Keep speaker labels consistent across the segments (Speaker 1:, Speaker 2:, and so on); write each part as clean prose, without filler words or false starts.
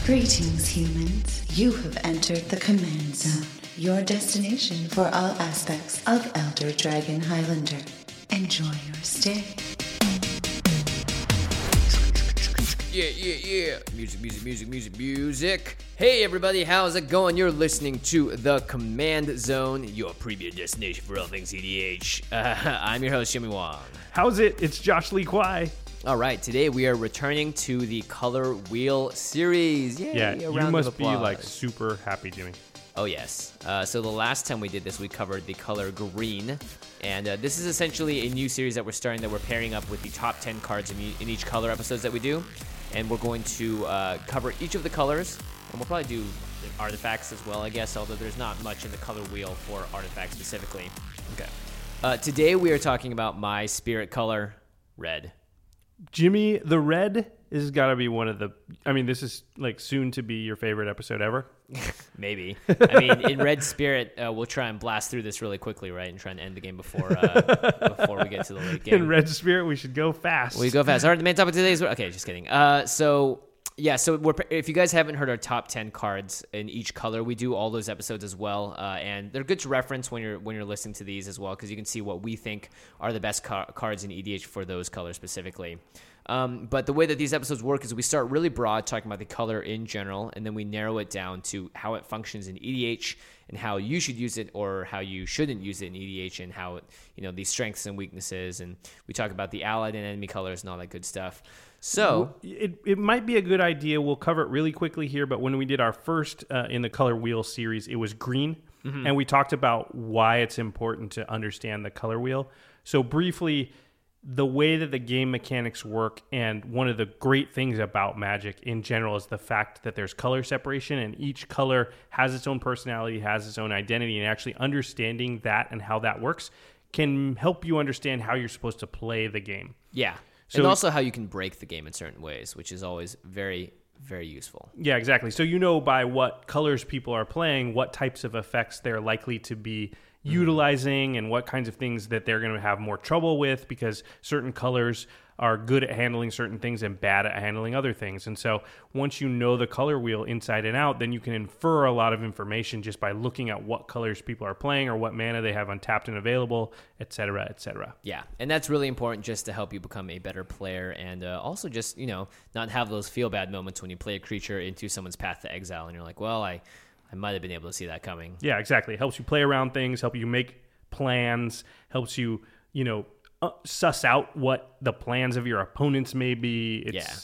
Speaker 1: Greetings, humans. You have entered the Command Zone, your destination for all aspects of Elder Dragon Highlander. Enjoy your stay.
Speaker 2: Yeah. Music. Hey, everybody, how's it going? You're listening to The Command Zone, your premier destination for all things EDH. I'm your host, Jimmy Wong.
Speaker 3: How's it? It's Josh Lee Kwai.
Speaker 2: All right, today we are returning to the Color Wheel series. Yay,
Speaker 3: Yeah,
Speaker 2: a
Speaker 3: you
Speaker 2: round of
Speaker 3: must be
Speaker 2: applause.
Speaker 3: like super happy, Jimmy.
Speaker 2: Oh, yes. So the last time we did this, we covered the color green. And this is essentially a new series that we're starting that we're pairing up with the top 10 cards in each color episodes that we do. And we're going to cover each of the colors. And we'll probably do artifacts as well, I guess, although there's not much in the color wheel for artifacts specifically. Okay. Today we are talking about my spirit color, red.
Speaker 3: Jimmy, the red has got to be one of the... I mean, this is like soon to be your favorite episode ever.
Speaker 2: Maybe. I mean, in Red Spirit, we'll try and blast through this really quickly, right? And try and end the game before we get to the late game.
Speaker 3: In Red Spirit, we should go fast.
Speaker 2: We go fast. All right, the main topic today is... Okay, just kidding. So if you guys haven't heard our top 10 cards in each color, we do all those episodes as well. And they're good to reference when you're listening to these as well, because you can see what we think are the best cards in EDH for those colors specifically. But the way that these episodes work is we start really broad, talking about the color in general, and then we narrow it down to how it functions in EDH and how you should use it or how you shouldn't use it in EDH, and how the strengths and weaknesses, and we talk about the allied and enemy colors and all that good stuff. So
Speaker 3: it might be a good idea. We'll cover it really quickly here, but when we did our first in the Color Wheel series, it was green, and we talked about why it's important to understand the color wheel. So briefly, the way that the game mechanics work, and one of the great things about Magic in general is the fact that there's color separation, and each color has its own personality, has its own identity, and actually understanding that and how that works can help you understand how you're supposed to play the game.
Speaker 2: Yeah.
Speaker 3: So,
Speaker 2: and also how you can break the game in certain ways, which is always very, very useful.
Speaker 3: Yeah, exactly. So by what colors people are playing, what types of effects they're likely to be utilizing, and what kinds of things that they're going to have more trouble with, because certain colors are good at handling certain things and bad at handling other things. And so once you know the color wheel inside and out, then you can infer a lot of information just by looking at what colors people are playing or what mana they have untapped and available, et cetera, et cetera.
Speaker 2: Yeah, and that's really important just to help you become a better player, and also just, not have those feel-bad moments when you play a creature into someone's Path to Exile and you're like, well, I might have been able to see that coming.
Speaker 3: Yeah, exactly. It helps you play around things, help you make plans, helps you, suss out what the plans of your opponents may be.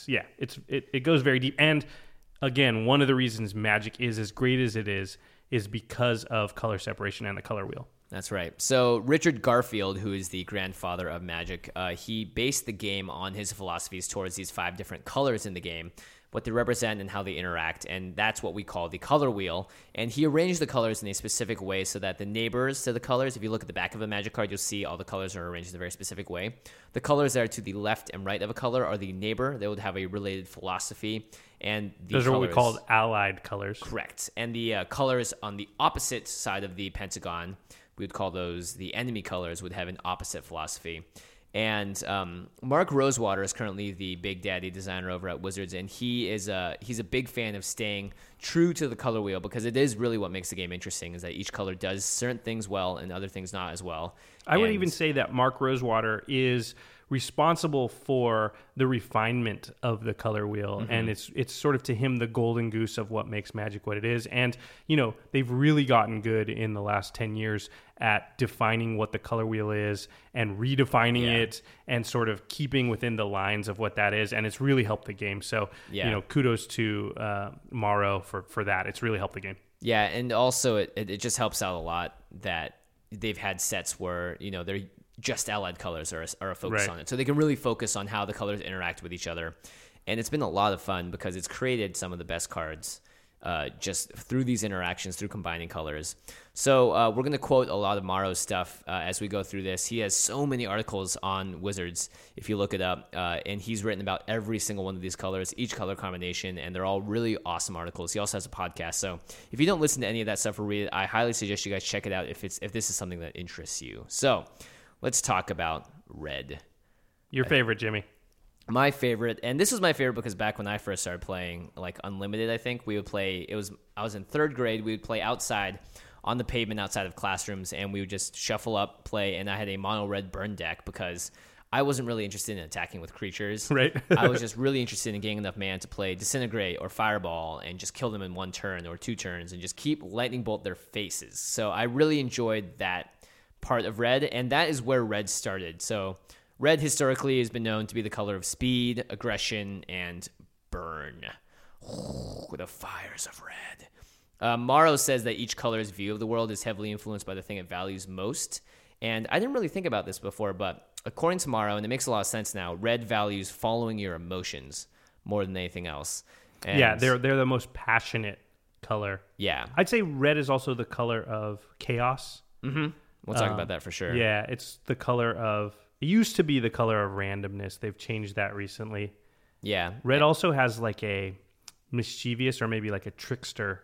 Speaker 3: It goes very deep. And again, one of the reasons Magic is as great as it is because of color separation and the color wheel.
Speaker 2: That's right. So Richard Garfield, who is the grandfather of Magic, he based the game on his philosophies towards these 5 different colors in the game, what they represent and how they interact, and that's what we call the color wheel. And he arranged the colors in a specific way so that the neighbors to the colors, if you look at the back of a Magic card, you'll see all the colors are arranged in a very specific way. The colors that are to the left and right of a color are the neighbor. They would have a related philosophy. And
Speaker 3: those are what we call allied colors.
Speaker 2: Correct. And the colors on the opposite side of the pentagon, we would call those the enemy colors, would have an opposite philosophy. And Mark Rosewater is currently the Big Daddy designer over at Wizards, and he's a big fan of staying true to the color wheel, because it is really what makes the game interesting, is that each color does certain things well and other things not as well.
Speaker 3: I would even say that Mark Rosewater is responsible for the refinement of the color wheel, and it's sort of, to him, the golden goose of what makes Magic what it is. And they've really gotten good in the last 10 years at defining what the color wheel is and redefining it and sort of keeping within the lines of what that is, and it's really helped the game. So kudos to Morrow for that. It's really helped the game.
Speaker 2: Yeah, and also it just helps out a lot that they've had sets where they're just allied colors are a focus on it. So they can really focus on how the colors interact with each other. And it's been a lot of fun because it's created some of the best cards just through these interactions, through combining colors. So we're going to quote a lot of Morrow's stuff as we go through this. He has so many articles on Wizards, if you look it up, and he's written about every single one of these colors, each color combination, and they're all really awesome articles. He also has a podcast. So if you don't listen to any of that stuff or read it, I highly suggest you guys check it out if this is something that interests you. So let's talk about red.
Speaker 3: Your favorite, Jimmy.
Speaker 2: My favorite, and this was my favorite because back when I first started playing, like Unlimited, I think we would play. I was in 3rd grade. We would play outside on the pavement outside of classrooms, and we would just shuffle up, play. And I had a mono red burn deck because I wasn't really interested in attacking with creatures.
Speaker 3: Right.
Speaker 2: I was just really interested in getting enough mana to play Disintegrate or Fireball and just kill them in 1 turn or 2 turns and just keep lightning bolt their faces. So I really enjoyed that part of red, and that is where red started. So red historically has been known to be the color of speed, aggression, and burn. The fires of red. Morrow says that each color's view of the world is heavily influenced by the thing it values most. And I didn't really think about this before, but according to Morrow, and it makes a lot of sense now, red values following your emotions more than anything else. And
Speaker 3: yeah, they're the most passionate color.
Speaker 2: Yeah.
Speaker 3: I'd say red is also the color of chaos.
Speaker 2: Mm-hmm. We'll talk about that for sure.
Speaker 3: Yeah, it's the color of... It used to be the color of randomness. They've changed that recently.
Speaker 2: Yeah.
Speaker 3: Red also has like a mischievous or maybe like a trickster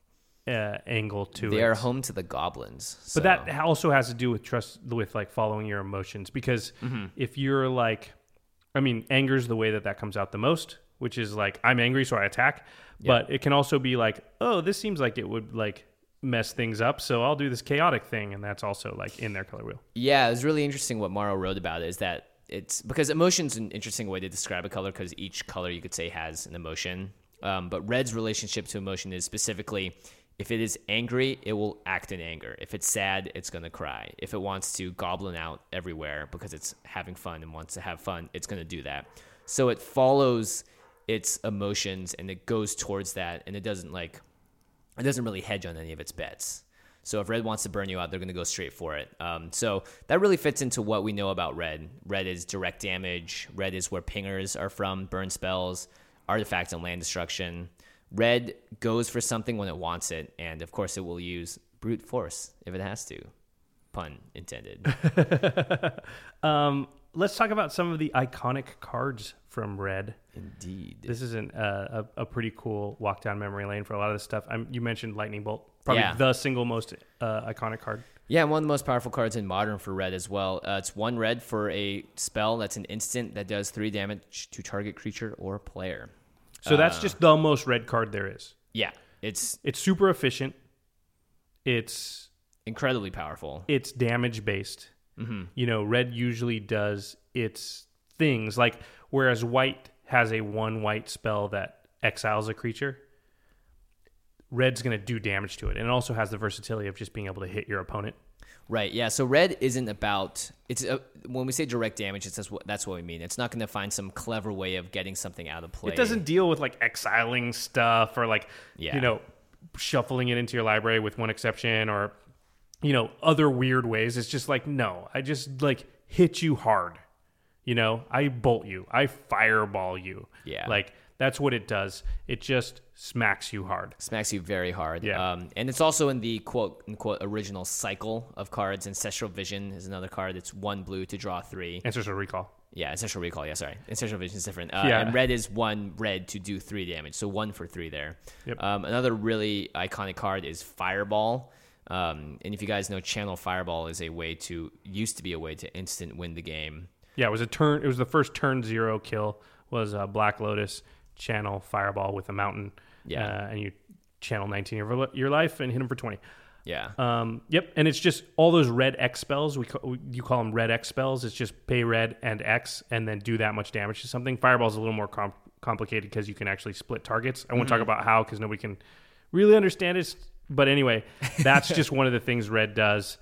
Speaker 3: angle to it.
Speaker 2: They are home to the goblins. So.
Speaker 3: But that also has to do with like following your emotions, because if you're like, I mean, anger's the way that comes out the most, which is like, I'm angry, so I attack. Yep. But it can also be like, oh, this seems like it would like mess things up, so I'll do this chaotic thing, and that's also like in their color wheel.
Speaker 2: Yeah, it was really interesting what Morrow wrote about it, is that it's because emotion's an interesting way to describe a color, because each color you could say has an emotion. But red's relationship to emotion is specifically, if it is angry, it will act in anger. If it's sad, it's going to cry. If it wants to goblin out everywhere because it's having fun and wants to have fun, it's going to do that. So it follows its emotions and it goes towards that, and it doesn't really hedge on any of its bets. So if red wants to burn you out, they're going to go straight for it. So that really fits into what we know about red. Red is direct damage. Red is where pingers are from, burn spells, artifacts, and land destruction. Red goes for something when it wants it, and of course it will use brute force if it has to. Pun intended.
Speaker 3: Let's talk about some of the iconic cards from red.
Speaker 2: Indeed.
Speaker 3: This is a pretty cool walk down memory lane for a lot of this stuff. You mentioned Lightning Bolt, probably the single most iconic card.
Speaker 2: Yeah, one of the most powerful cards in Modern for red as well. It's 1 red for a spell that's an instant that does 3 damage to target creature or player.
Speaker 3: So that's just the most red card there is.
Speaker 2: Yeah. It's
Speaker 3: super efficient. It's
Speaker 2: incredibly powerful.
Speaker 3: It's damage based. Mm-hmm. You know, red usually does its things, like whereas white has a 1 white spell that exiles a creature, red's going to do damage to it. And it also has the versatility of just being able to hit your opponent.
Speaker 2: Right, yeah. So red isn't about... when we say direct damage, that's what we mean. It's not going to find some clever way of getting something out of play.
Speaker 3: It doesn't deal with like exiling stuff or like, you know, shuffling it into your library with one exception, or, you know, other weird ways. It's just like, no, I just like hit you hard. You know, I bolt you. I fireball you.
Speaker 2: Yeah.
Speaker 3: Like, that's what it does. It just smacks you hard.
Speaker 2: Smacks you very hard.
Speaker 3: Yeah.
Speaker 2: And it's also in the quote-unquote original cycle of cards. Ancestral Vision is another card. It's 1 blue to draw 3.
Speaker 3: Ancestral Recall.
Speaker 2: Yeah, Ancestral Recall. Yeah, sorry. Ancestral Vision is different.
Speaker 3: Yeah.
Speaker 2: And red is 1 red to do 3 damage. So 1 for 3 there.
Speaker 3: Yep.
Speaker 2: Another really iconic card is Fireball. And if you guys know, Channel Fireball is used to be a way to instant win the game.
Speaker 3: Yeah, it was the first turn 0 kill was Black Lotus. Channel Fireball with a mountain, and you channel 19 of your life and hit him for 20.
Speaker 2: Yeah.
Speaker 3: Yep, and it's just all those red X spells. You call them red X spells. It's just pay red and X, and then do that much damage to something. Fireball's a little more complicated because you can actually split targets. I won't talk about how, because nobody can really understand it. But anyway, that's just one of the things red does.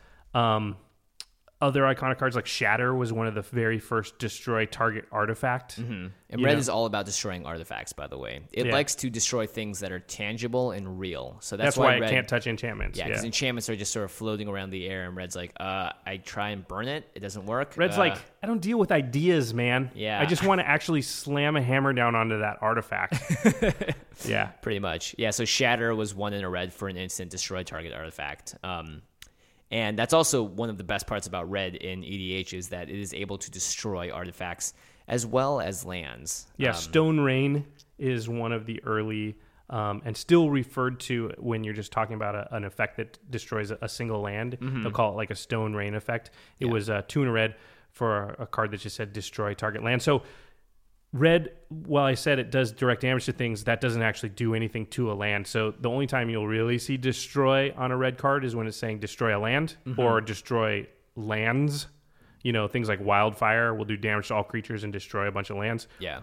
Speaker 3: Other iconic cards like Shatter was one of the very first destroy target artifact.
Speaker 2: Mm-hmm. And red is all about destroying artifacts, by the way. It likes to destroy things that are tangible and real. So that's why
Speaker 3: it can't touch enchantments.
Speaker 2: Yeah, because enchantments are just sort of floating around the air, and red's like, I try and burn it. It doesn't work.
Speaker 3: Red's like, I don't deal with ideas, man.
Speaker 2: Yeah.
Speaker 3: I just want to actually slam a hammer down onto that artifact. Yeah.
Speaker 2: Pretty much. Yeah, so Shatter was 1 in a red for an instant destroy target artifact. And that's also one of the best parts about red in EDH, is that it is able to destroy artifacts as well as lands.
Speaker 3: Yeah, Stone Rain is one of the early, and still referred to when you're just talking about an effect that destroys a single land. Mm-hmm. They'll call it like a Stone Rain effect. It was 2 in a red for a card that just said destroy target land. So Red, while I said it does direct damage to things, that doesn't actually do anything to a land. So the only time you'll really see destroy on a red card is when it's saying destroy a land or destroy lands. Things like wildfire will do damage to all creatures and destroy a bunch of lands.
Speaker 2: Yeah.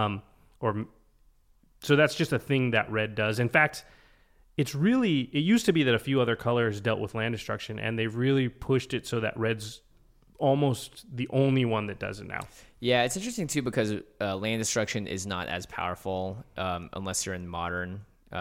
Speaker 3: So that's just a thing that red does. In fact, it used to be that a few other colors dealt with land destruction, and they've really pushed it so that red's almost the only one that does it now.
Speaker 2: Yeah, it's interesting too because land destruction is not as powerful unless you're in modern.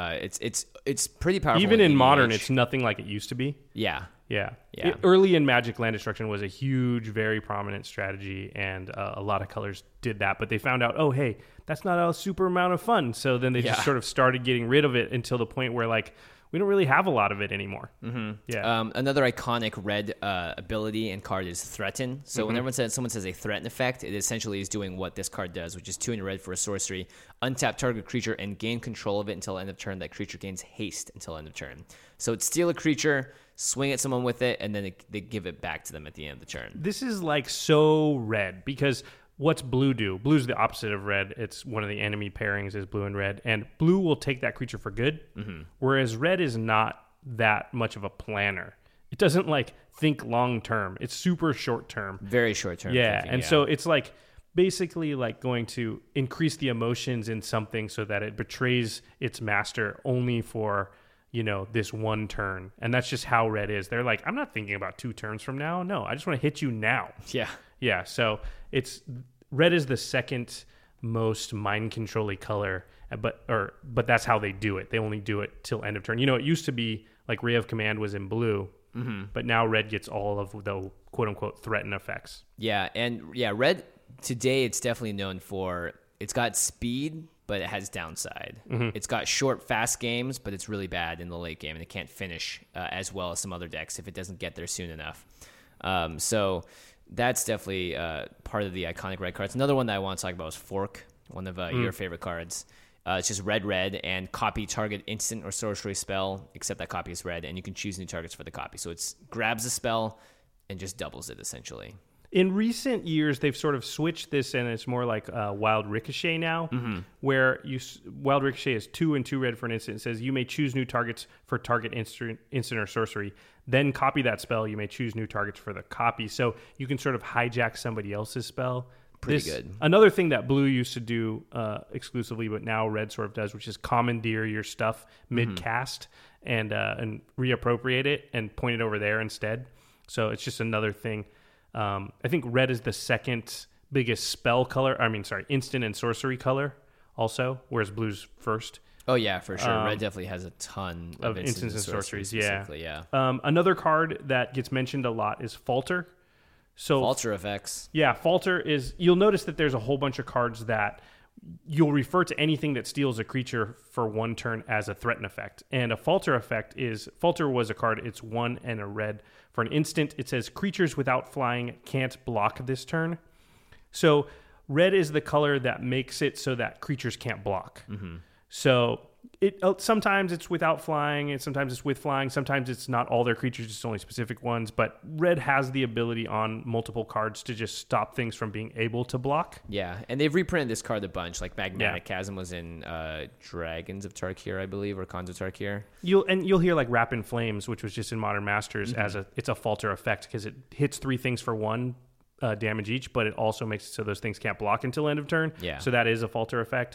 Speaker 2: It's pretty powerful.
Speaker 3: Even in modern, it's nothing like it used to be.
Speaker 2: Yeah.
Speaker 3: Early in Magic, land destruction was a huge, very prominent strategy, and a lot of colors did that. But they found out, oh, hey, that's not a super amount of fun. So then they just sort of started getting rid of it until the point where we don't really have a lot of it anymore.
Speaker 2: Mm-hmm. Yeah. Another iconic red ability and card is Threaten. So whenever someone says a Threaten effect, it essentially is doing what this card does, which is 2 in a red for a sorcery. Untap target creature and gain control of it until end of turn. That creature gains haste until end of turn. So it's steal a creature, swing at someone with it, and then they give it back to them at the end of the turn.
Speaker 3: This is so red because what's blue do? Blue's the opposite of red. It's one of the enemy pairings is blue and red. And blue will take that creature for good, whereas red is not that much of a planner. It doesn't think long term. It's super short term.
Speaker 2: Very short term.
Speaker 3: Yeah, thinking, so it's basically going to increase the emotions in something so that it betrays its master only for this one turn. And that's just how red is. They're I'm not thinking about 2 turns from now. No, I just want to hit you now. Yeah, so red is the second most mind control-y color, but that's how they do it. They only do it till end of turn. It used to be Ray of Command was in blue, but now red gets all of the quote-unquote threaten effects.
Speaker 2: Yeah, and red today it's definitely known for, it's got speed, but it has downside. It's got short, fast games, but it's really bad in the late game, and it can't finish as well as some other decks if it doesn't get there soon enough. So that's definitely part of the iconic red cards. Another one that I want to talk about is Fork, one of your favorite cards. It's just red, and copy target instant or sorcery spell, except that copy is red, and you can choose new targets for the copy. So it grabs a spell and just doubles it, essentially.
Speaker 3: In recent years, they've sort of switched this, and it's more like Wild Ricochet now, where Wild Ricochet is 2 and 2 red for an instant. It says you may choose new targets for target instant or sorcery. Then copy that spell. You may choose new targets for the copy. So you can sort of hijack somebody else's spell.
Speaker 2: Pretty good.
Speaker 3: Another thing that blue used to do exclusively, but now red sort of does, which is commandeer your stuff mid-cast and reappropriate it and point it over there instead. So it's just another thing. I think red is the second biggest spell color. Instant and sorcery color also, whereas blue's first.
Speaker 2: Oh, yeah, for sure. Red definitely has a ton of
Speaker 3: instants and sorceries.
Speaker 2: Yeah.
Speaker 3: Another card that gets mentioned a lot is Falter. So
Speaker 2: Falter effects.
Speaker 3: Yeah, Falter is... You'll notice that there's a whole bunch of cards that you'll refer to anything that steals a creature for 1 turn as a threaten effect. And a Falter effect is... Falter was a card. It's 1 and a red. For an instant, it says creatures without flying can't block this turn. So red is the color that makes it so that creatures can't block. So sometimes it's without flying, and sometimes it's with flying. Sometimes it's not all their creatures, just only specific ones. But red has the ability on multiple cards to just stop things from being able to block.
Speaker 2: Yeah, and they've reprinted this card a bunch. Magmatic Chasm was in Dragons of Tarkir, I believe, or Khans of Tarkir.
Speaker 3: You'll hear Wrap in Flames, which was just in Modern Masters as it's a Falter effect because it hits 3 things for 1 damage each, but it also makes it so those things can't block until end of turn.
Speaker 2: Yeah.
Speaker 3: So that is a Falter effect.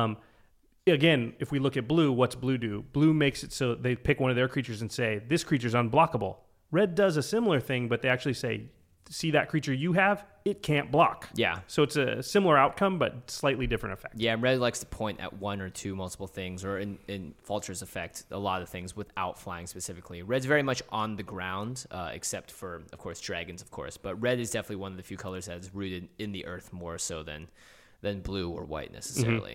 Speaker 3: Again, if we look at blue, what's blue do? Blue makes it so they pick one of their creatures and say, this creature's unblockable. Red does a similar thing, but they actually say, see that creature you have? It can't block.
Speaker 2: Yeah.
Speaker 3: So it's a similar outcome, but slightly different effect.
Speaker 2: Yeah, red likes to point at 1 or 2 multiple things, or in Falter's effect, a lot of things without flying specifically. Red's very much on the ground, except for, of course, dragons, of course. But red is definitely one of the few colors that is rooted in the earth more so than blue or white necessarily.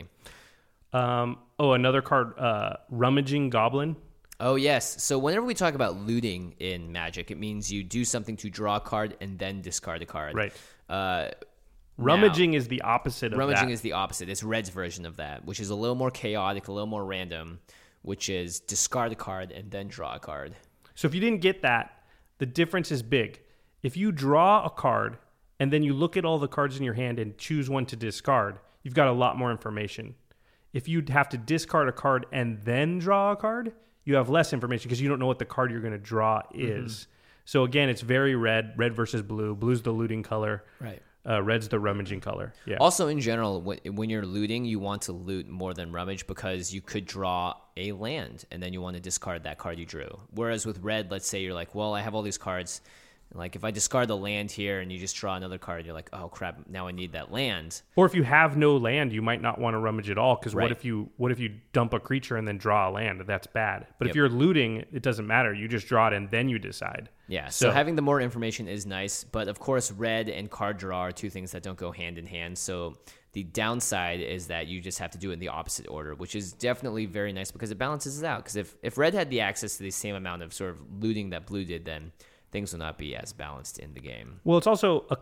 Speaker 3: Another card, Rummaging Goblin.
Speaker 2: Oh, yes. So whenever we talk about looting in Magic, it means you do something to draw a card and then discard a card.
Speaker 3: Right. Rummaging is the opposite of that.
Speaker 2: Rummaging is the opposite. It's Red's version of that, which is a little more chaotic, a little more random, which is discard a card and then draw a card.
Speaker 3: So if you didn't get that, the difference is big. If you draw a card and then you look at all the cards in your hand and choose one to discard, you've got a lot more information. If you have to discard a card and then draw a card, you have less information because you don't know what the card you're going to draw is. Mm-hmm. So again, it's very red versus blue. Blue's the looting color.
Speaker 2: Right.
Speaker 3: Red's the rummaging color. Yeah.
Speaker 2: Also, in general, when you're looting, you want to loot more than rummage because you could draw a land and then you want to discard that card you drew. Whereas with red, let's say you're like, well, I have all these cards. Like if I discard the land here and you just draw another card, you're like, oh crap, now I need that land.
Speaker 3: Or if you have no land, you might not want to rummage at all because what if you dump a creature and then draw a land? That's bad. But if you're looting, it doesn't matter. You just draw it and then you decide.
Speaker 2: Yeah, so having the more information is nice, but of course red and card draw are two things that don't go hand in hand. So the downside is that you just have to do it in the opposite order, which is definitely very nice because it balances it out. Because if red had the access to the same amount of sort of looting that blue did, then things will not be as balanced in the game.
Speaker 3: Well, it's also a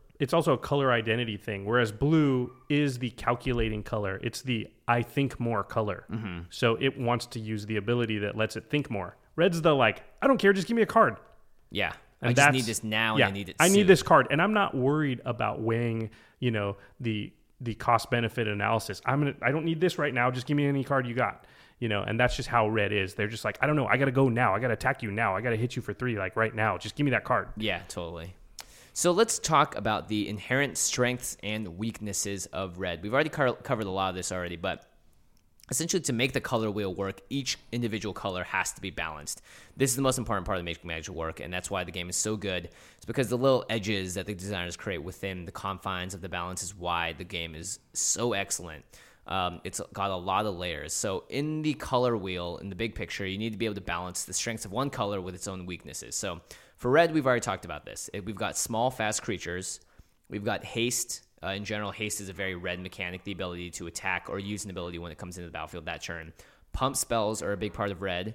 Speaker 3: color identity thing, whereas blue is the calculating color. It's the I think more color. Mm-hmm. So it wants to use the ability that lets it think more. Red's the like, I don't care, just give me a card.
Speaker 2: Yeah. And I just need this now and I need it soon.
Speaker 3: I need this card. And I'm not worried about weighing, the cost benefit analysis. I don't need this right now. Just give me any card you got. And that's just how red is. They're just like, I don't know. I got to go now. I got to attack you now. I got to hit you for 3, like right now. Just give me that card.
Speaker 2: Yeah, totally. So let's talk about the inherent strengths and weaknesses of red. We've already covered a lot of this already, but essentially to make the color wheel work, each individual color has to be balanced. This is the most important part of making Magic work, and that's why the game is so good. It's because the little edges that the designers create within the confines of the balance is why the game is so excellent. It's got a lot of layers. So in the color wheel, in the big picture, you need to be able to balance the strengths of one color with its own weaknesses. So for red, we've already talked about this. We've got small, fast creatures. We've got haste. In general, haste is a very red mechanic, the ability to attack or use an ability when it comes into the battlefield that turn. Pump spells are a big part of red,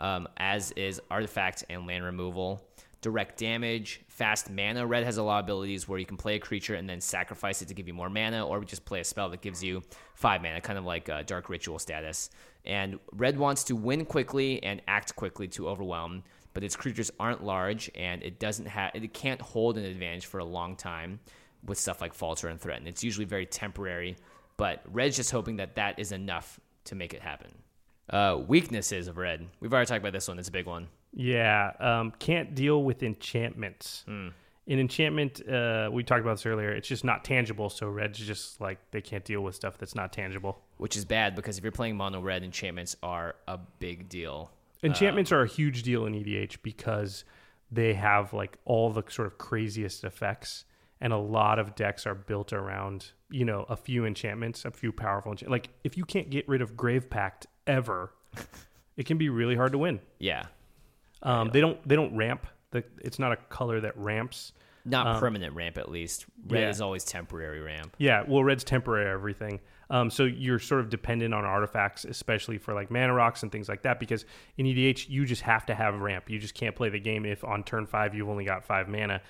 Speaker 2: as is artifact and land removal. Direct damage, fast mana. Red has a lot of abilities where you can play a creature and then sacrifice it to give you more mana, or just play a spell that gives you 5 mana, kind of like Dark Ritual status. And red wants to win quickly and act quickly to overwhelm, but its creatures aren't large and it can't hold an advantage for a long time with stuff like Falter and Threaten. It's usually very temporary, but red's just hoping that is enough to make it happen. Weaknesses of red. We've already talked about this one. It's a big one.
Speaker 3: Yeah, can't deal with enchantments. In enchantment, we talked about this earlier, it's just not tangible, so red's just like, they can't deal with stuff that's not tangible.
Speaker 2: Which is bad, because if you're playing mono red, enchantments are a big deal.
Speaker 3: Enchantments are a huge deal in EDH because they have like all the sort of craziest effects, and a lot of decks are built around, a few enchantments, a few powerful enchantments. Like, if you can't get rid of Grave Pact ever, it can be really hard to win.
Speaker 2: Yeah.
Speaker 3: They don't ramp. It's not a color that ramps.
Speaker 2: Not permanent ramp, at least. Red is always temporary ramp.
Speaker 3: Yeah, well, red's temporary everything. So you're sort of dependent on artifacts, especially for like mana rocks and things like that, because in EDH, you just have to have ramp. You just can't play the game if on turn 5 you've only got 5 mana.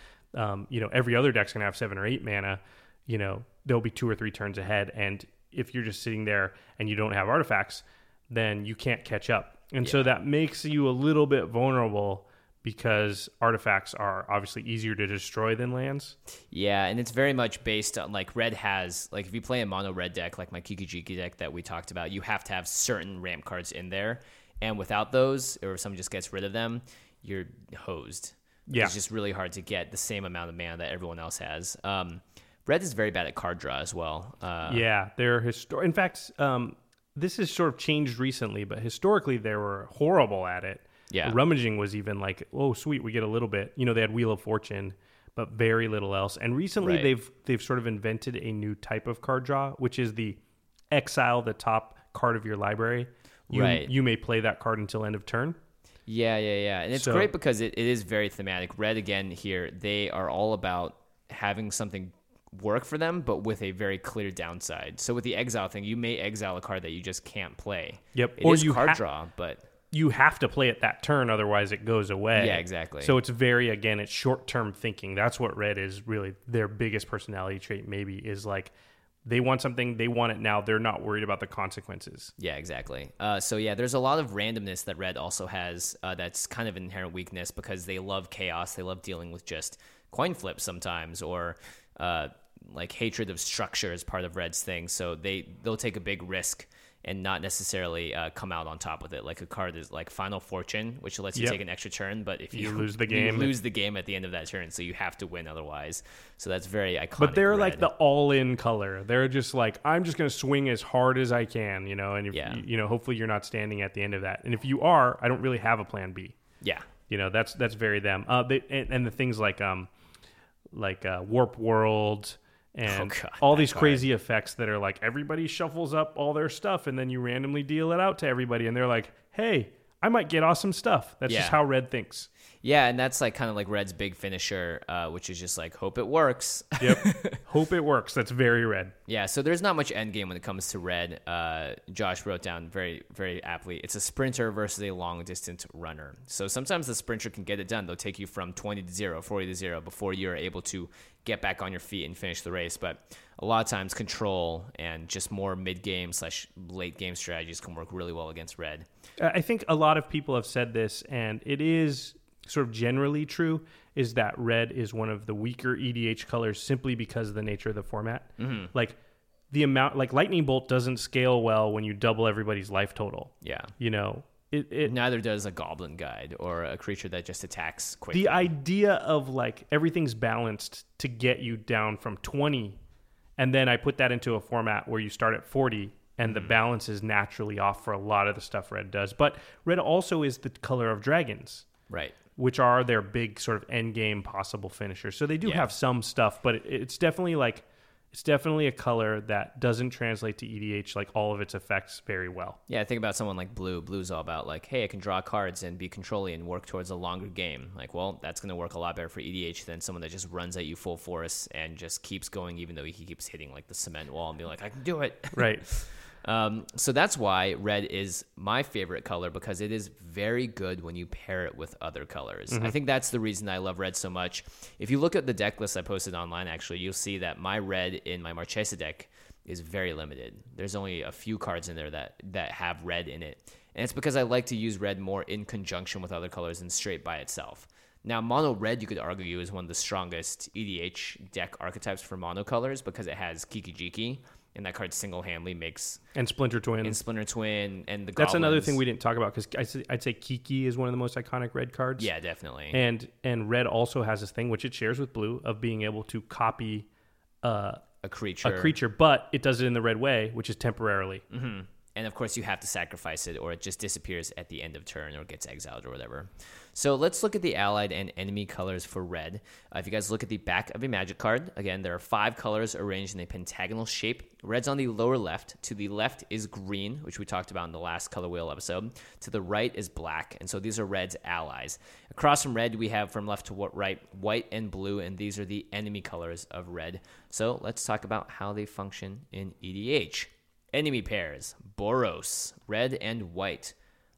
Speaker 3: Every other deck's going to have 7 or 8 mana. There'll be 2 or 3 turns ahead. And if you're just sitting there and you don't have artifacts, then you can't catch up. And so that makes you a little bit vulnerable because artifacts are obviously easier to destroy than lands.
Speaker 2: Yeah, and it's very much based on, like, red has, like, if you play a mono red deck, like my Kiki-Jiki deck that we talked about, you have to have certain ramp cards in there. And without those, or if someone just gets rid of them, you're hosed. Yeah. It's just really hard to get the same amount of mana that everyone else has. Red is very bad at card draw as well.
Speaker 3: They're in fact, this has sort of changed recently, but historically they were horrible at it.
Speaker 2: Yeah.
Speaker 3: Rummaging was even like, oh, sweet, we get a little bit. They had Wheel of Fortune, but very little else. And recently they've sort of invented a new type of card draw, which is the exile the top card of your library. You may play that card until end of turn.
Speaker 2: Yeah. And it's great because it is very thematic. Red, again, here, they are all about having something work for them, but with a very clear downside. So with the exile thing, you may exile a card that you just can't play.
Speaker 3: Yep.
Speaker 2: It is card draw, but
Speaker 3: you have to play it that turn, otherwise it goes away.
Speaker 2: Yeah, exactly.
Speaker 3: So it's it's short-term thinking. That's what red is really. Their biggest personality trait maybe is like, they want something, they want it now. They're not worried about the consequences.
Speaker 2: Yeah, exactly. There's a lot of randomness that red also has. That's kind of an inherent weakness because they love chaos. They love dealing with just coin flips sometimes, or like hatred of structure as part of Red's thing, so they'll take a big risk and not necessarily come out on top with it. Like a card is like Final Fortune, which lets you take an extra turn, but if you
Speaker 3: lose the game,
Speaker 2: you lose the game at the end of that turn, so you have to win otherwise. So that's very iconic.
Speaker 3: But they're
Speaker 2: Red.
Speaker 3: like the all-in color. They're just like, I'm just going to swing as hard as I can, you know, and if, you know, hopefully you're not standing at the end of that. And if you are, I don't really have a plan B.
Speaker 2: Yeah.
Speaker 3: You know, that's very them. And the things like Warp World and all these crazy effects that are like everybody shuffles up all their stuff and then you randomly deal it out to everybody and they're like, hey, I might get awesome stuff. That's just how Red thinks.
Speaker 2: Yeah, and that's like kind of like Red's big finisher, which is just like, hope it works.
Speaker 3: Yep. Hope it works. That's very Red.
Speaker 2: Yeah, so there's not much endgame when it comes to Red. Josh wrote down very, very aptly, it's a sprinter versus a long-distance runner. So sometimes the sprinter can get it done. They'll take you from 20 to 0, 40 to 0 before you're able to get back on your feet and finish the race. But a lot of times control and just more mid-game / late-game strategies can work really well against Red.
Speaker 3: I think a lot of people have said this, and it is sort of generally true, is that Red is one of the weaker EDH colors simply because of the nature of the format. Mm-hmm. Like the amount, like Lightning Bolt doesn't scale well when you double everybody's life total.
Speaker 2: Yeah.
Speaker 3: You know,
Speaker 2: neither does a Goblin Guide or a creature that just attacks quickly.
Speaker 3: The idea of like everything's balanced to get you down from 20, and then I put that into a format where you start at 40, and the balance is naturally off for a lot of the stuff Red does. But Red also is the color of dragons. Right. Which are their big sort of end game possible finishers. So they do have some stuff, but it's definitely a color that doesn't translate to EDH like all of its effects very well.
Speaker 2: Yeah, think about someone like Blue. Blue's all about like, hey, I can draw cards and be controlling and work towards a longer game. Like, well, that's going to work a lot better for EDH than someone that just runs at you full force and just keeps going even though he keeps hitting like the cement wall and be like, I can do it.
Speaker 3: Right.
Speaker 2: So that's why Red is my favorite color, because it is very good when you pair it with other colors. Mm-hmm. I think that's the reason I love Red so much. If you look at the deck list I posted online, actually, you'll see that my Red in my Marchesa deck is very limited. There's only a few cards in there that have Red in it. And it's because I like to use Red more in conjunction with other colors than straight by itself. Now, Mono Red, you could argue, is one of the strongest EDH deck archetypes for mono colors because it has Kiki-Jiki. And that card single-handedly makes...
Speaker 3: And Splinter Twin.
Speaker 2: And Splinter Twin and the
Speaker 3: That's
Speaker 2: Goblins.
Speaker 3: another thing we didn't talk about, because I'd say Kiki is one of the most iconic Red cards.
Speaker 2: Yeah, definitely.
Speaker 3: And Red also has this thing, which it shares with Blue, of being able to copy
Speaker 2: a creature.
Speaker 3: But it does it in the Red way, which is temporarily.
Speaker 2: Mm-hmm. And, of course, you have to sacrifice it, or it just disappears at the end of turn or gets exiled or whatever. So let's look at the allied and enemy colors for Red. If you guys look at the back of a Magic card, again, there are 5 colors arranged in a pentagonal shape. Red's on the lower left. To the left is green, which we talked about in the last Color Wheel episode. To the right is black, and so these are Red's allies. Across from Red, we have from left to right, white and blue, and these are the enemy colors of Red. So let's talk about how they function in EDH. Enemy pairs, Boros, red and white.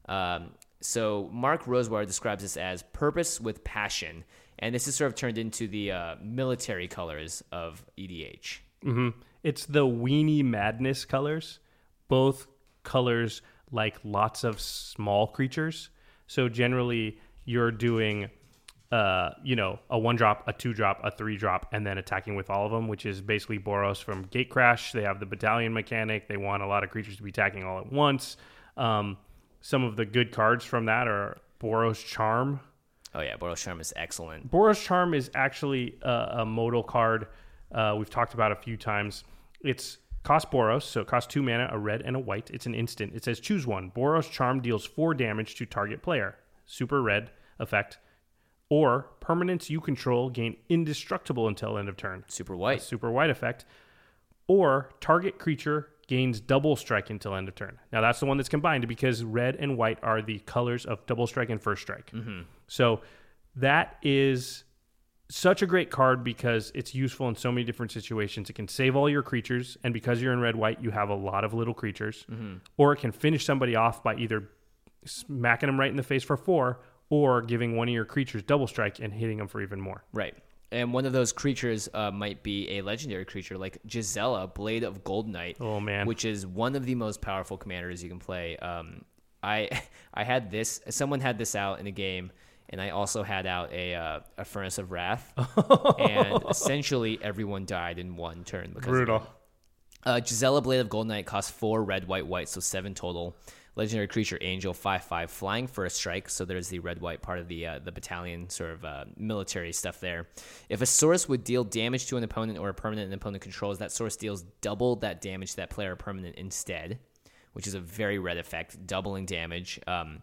Speaker 2: So Mark Rosewire describes this as purpose with passion, and this is sort of turned into the military colors of EDH.
Speaker 3: Mm-hmm. It's the Weenie Madness colors. Both colors like lots of small creatures. So generally you're doing... a 1-drop, a 2-drop, a 3-drop, and then attacking with all of them, which is basically Boros from Gatecrash. They have the battalion mechanic. They want a lot of creatures to be attacking all at once. Some of the good cards from that are Boros Charm.
Speaker 2: Oh, yeah, Boros Charm is excellent.
Speaker 3: Boros Charm is actually a modal card we've talked about a few times. It's cost Boros, so it costs 2 mana, a red and a white. It's an instant. It says choose one. Boros Charm deals 4 damage to target player. Super red effect. Or permanents you control gain indestructible until end of turn.
Speaker 2: Super white.
Speaker 3: Super white effect. Or target creature gains double strike until end of turn. Now that's the one that's combined because red and white are the colors of double strike and first strike. Mm-hmm. So that is such a great card because it's useful in so many different situations. It can save all your creatures, and because you're in red-white, you have a lot of little creatures. Mm-hmm. Or it can finish somebody off by either smacking them right in the face for 4 or giving one of your creatures double strike and hitting them for even more.
Speaker 2: Right. And one of those creatures might be a legendary creature like Gisela, Blade of Gold Knight.
Speaker 3: Oh, man.
Speaker 2: Which is one of the most powerful commanders you can play. I had this. Someone had this out in a game, and I also had out a Furnace of Wrath, and essentially everyone died in one turn. Because
Speaker 3: Brutal.
Speaker 2: Gisela, Blade of Gold Knight costs 4 red, white, white, so 7 total. Legendary creature Angel, 5/5, flying for a strike. So there's the red white part of the battalion sort of military stuff there. If a source would deal damage to an opponent or a permanent an opponent controls, that source deals double that damage to that player or permanent instead, which is a very red effect, doubling damage.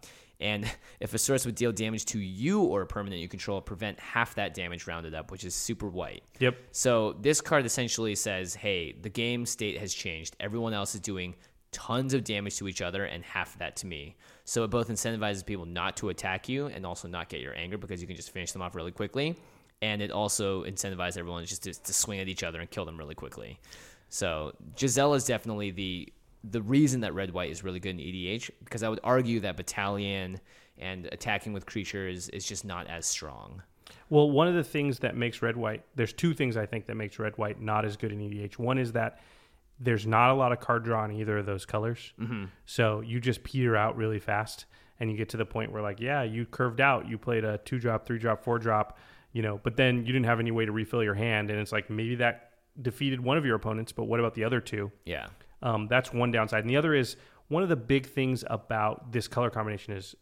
Speaker 2: And if a source would deal damage to you or a permanent you control, prevent half that damage rounded up, which is super white.
Speaker 3: Yep.
Speaker 2: So this card essentially says, hey, the game state has changed. Everyone else is doing tons of damage to each other and half of that to me. So it both incentivizes people not to attack you and also not get your anger because you can just finish them off really quickly. And it also incentivizes everyone just to swing at each other and kill them really quickly. So Giselle is definitely the reason that red-white is really good in EDH, because I would argue that battalion and attacking with creatures is just not as strong.
Speaker 3: Well, one of the things that makes red-white, there's 2 things I think that makes red-white not as good in EDH. One is that there's not a lot of card draw in either of those colors. Mm-hmm. So you just peter out really fast and you get to the point where like, yeah, you curved out, you played a 2-drop, 3-drop, 4-drop, but then you didn't have any way to refill your hand. And it's like, maybe that defeated one of your opponents, but what about the other 2?
Speaker 2: Yeah.
Speaker 3: That's one downside. And the other is, one of the big things about this color combination is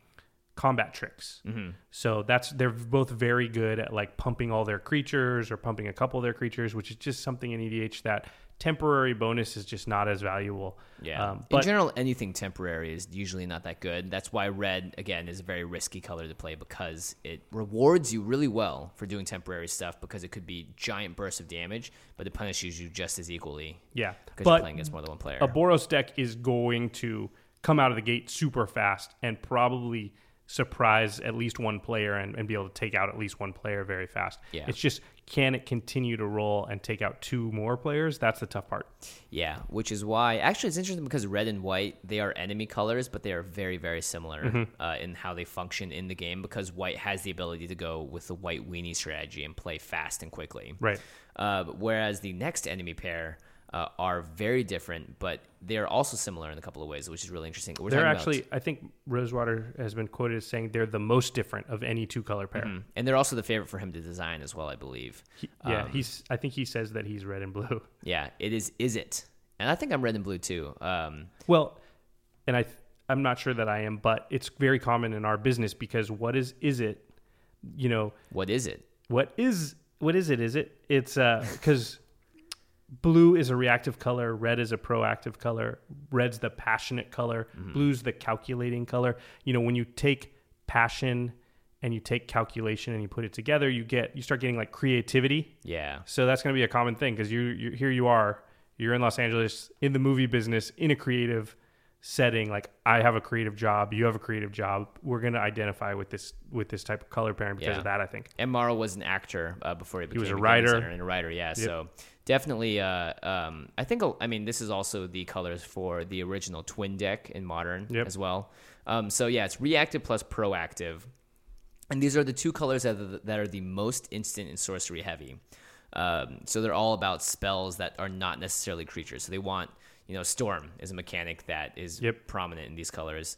Speaker 3: combat tricks. Mm-hmm. So they're both very good at like pumping all their creatures or pumping a couple of their creatures, which is just something in EDH that temporary bonus is just not as valuable.
Speaker 2: Yeah. In general, anything temporary is usually not that good. That's why red, again, is a very risky color to play, because it rewards you really well for doing temporary stuff, because it could be giant bursts of damage, but it punishes you just as equally.
Speaker 3: Yeah.
Speaker 2: Because you're playing against more than one player.
Speaker 3: A Boros deck is going to come out of the gate super fast and probably surprise at least one player and be able to take out at least one player very fast.
Speaker 2: Yeah.
Speaker 3: It's just, can it continue to roll and take out 2 more players? That's the tough part.
Speaker 2: Yeah, which is why, actually it's interesting because red and white, they are enemy colors, but they are very, very similar in how they function in the game, because white has the ability to go with the white weenie strategy and play fast and quickly.
Speaker 3: Right.
Speaker 2: Whereas the next enemy pair are very different, but they are also similar in a couple of ways, which is really interesting.
Speaker 3: They're actually, I think Rosewater has been quoted as saying they're the most different of any 2-color pair. Mm-hmm.
Speaker 2: And they're also the favorite for him to design as well, I believe.
Speaker 3: I think he says that he's red and blue.
Speaker 2: Yeah, it is it? And I think I'm red and blue too.
Speaker 3: Well, and I'm not sure that I am, but it's very common in our business, because what is it?
Speaker 2: What is it?
Speaker 3: What is it? Is it? It's because blue is a reactive color, red is a proactive color, red's the passionate color, blue's the calculating color. When you take passion and you take calculation and you put it together, you start getting like creativity.
Speaker 2: Yeah.
Speaker 3: So that's going to be a common thing, because you're in Los Angeles, in the movie business, in a creative setting. Like, I have a creative job, you have a creative job. We're going to identify with this type of color pairing because of that, I think.
Speaker 2: And Morrow was an actor before he became
Speaker 3: a writer.
Speaker 2: And a writer, yeah. Yep. So definitely, I think, this is also the colors for the original Twin deck in Modern as well. So yeah, it's reactive plus proactive. And these are the 2 colors that are the most instant and sorcery heavy. So they're all about spells that are not necessarily creatures. So they want, Storm is a mechanic that is prominent in these colors.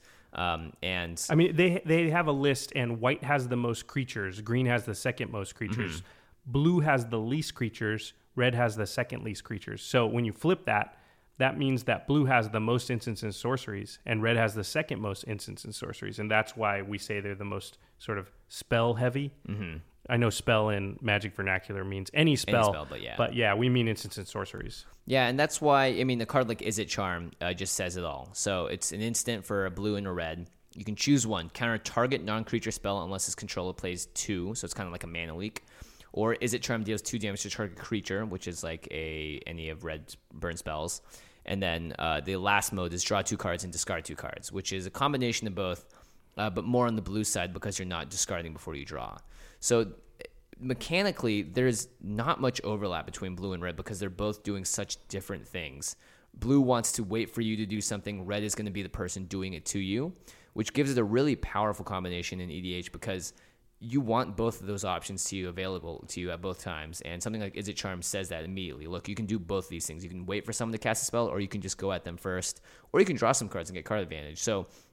Speaker 2: And
Speaker 3: I mean, they have a list, and white has the most creatures, green has the second most creatures, blue has the least creatures, red has the second least creatures. So when you flip that means that blue has the most instants and sorceries, and red has the second most instants and sorceries, and that's why we say they're the most sort of spell heavy. Mm-hmm. I know spell in Magic vernacular means any spell, but yeah, we mean instants and sorceries.
Speaker 2: Yeah, and that's why, a card like Izzet Charm just says it all. So it's an instant for a blue and a red. You can choose one. Counter target non-creature spell unless its controller plays 2, so it's kind of like a mana leak. Or Izzet Charm deals 2 damage to target creature, which is like any of red burn spells. And then the last mode is draw 2 cards and discard 2 cards, which is a combination of both, but more on the blue side because you're not discarding before you draw. So mechanically, there's not much overlap between blue and red because they're both doing such different things. Blue wants to wait for you to do something. Red is going to be the person doing it to you, which gives it a really powerful combination in EDH because you want both of those options to you available to you at both times. And something like Izzet Charm says that immediately. Look, you can do both of these things. You can wait for someone to cast a spell, or you can just go at them first, or you can draw some cards and get card advantage. So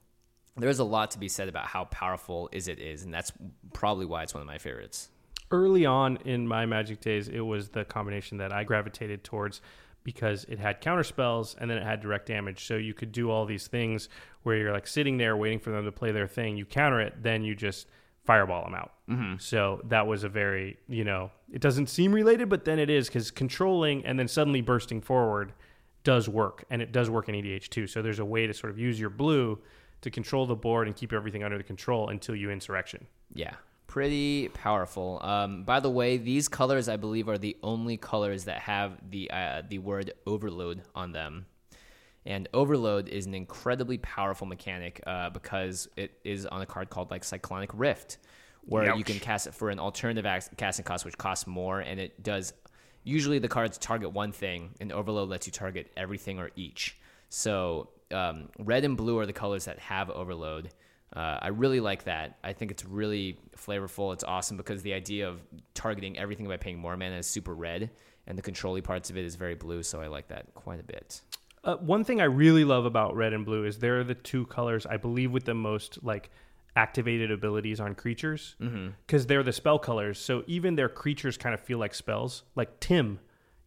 Speaker 2: there's a lot to be said about how powerful Izzet is, and that's probably why it's one of my favorites.
Speaker 3: Early on in my Magic days, it was the combination that I gravitated towards because it had counter spells and then it had direct damage. So you could do all these things where you're like sitting there waiting for them to play their thing. You counter it, then you just fireball them out. Mm-hmm. So that was a very, it doesn't seem related, but then it is, because controlling and then suddenly bursting forward does work, and it does work in EDH too. So there's a way to sort of use your blue to control the board and keep everything under the control until you Insurrection.
Speaker 2: Yeah. Pretty powerful. By the way, these colors, I believe, are the only colors that have the word Overload on them. And Overload is an incredibly powerful mechanic because it is on a card called like Cyclonic Rift, where you can cast it for an alternative casting cost, which costs more, and it does. Usually the cards target one thing, and Overload lets you target everything or each. So red and blue are the colors that have Overload. I really like that. I think it's really flavorful. It's awesome because the idea of targeting everything by paying more mana is super red, and the control-y parts of it is very blue, so I like that quite a bit.
Speaker 3: One thing I really love about red and blue is they're the two colors, I believe, with the most like activated abilities on creatures, because they're the spell colors. So even their creatures kind of feel like spells, like Tim.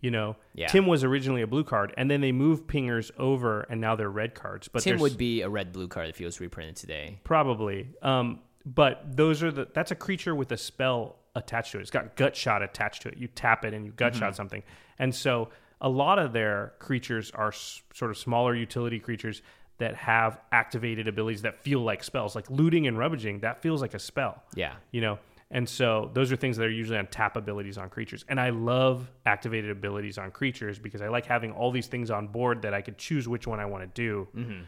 Speaker 3: Tim was originally a blue card, and then they moved pingers over, and now they're red cards. But
Speaker 2: Tim would be a red-blue card if he was reprinted today.
Speaker 3: Probably. But that's a creature with a spell attached to it. It's got Gut Shot attached to it. You tap it, and you Gut Shot something. And so a lot of their creatures are sort of smaller utility creatures that have activated abilities that feel like spells. Like Looting and Rummaging, that feels like a spell.
Speaker 2: Yeah.
Speaker 3: And so those are things that are usually on tap abilities on creatures. And I love activated abilities on creatures because I like having all these things on board that I could choose which one I want to do.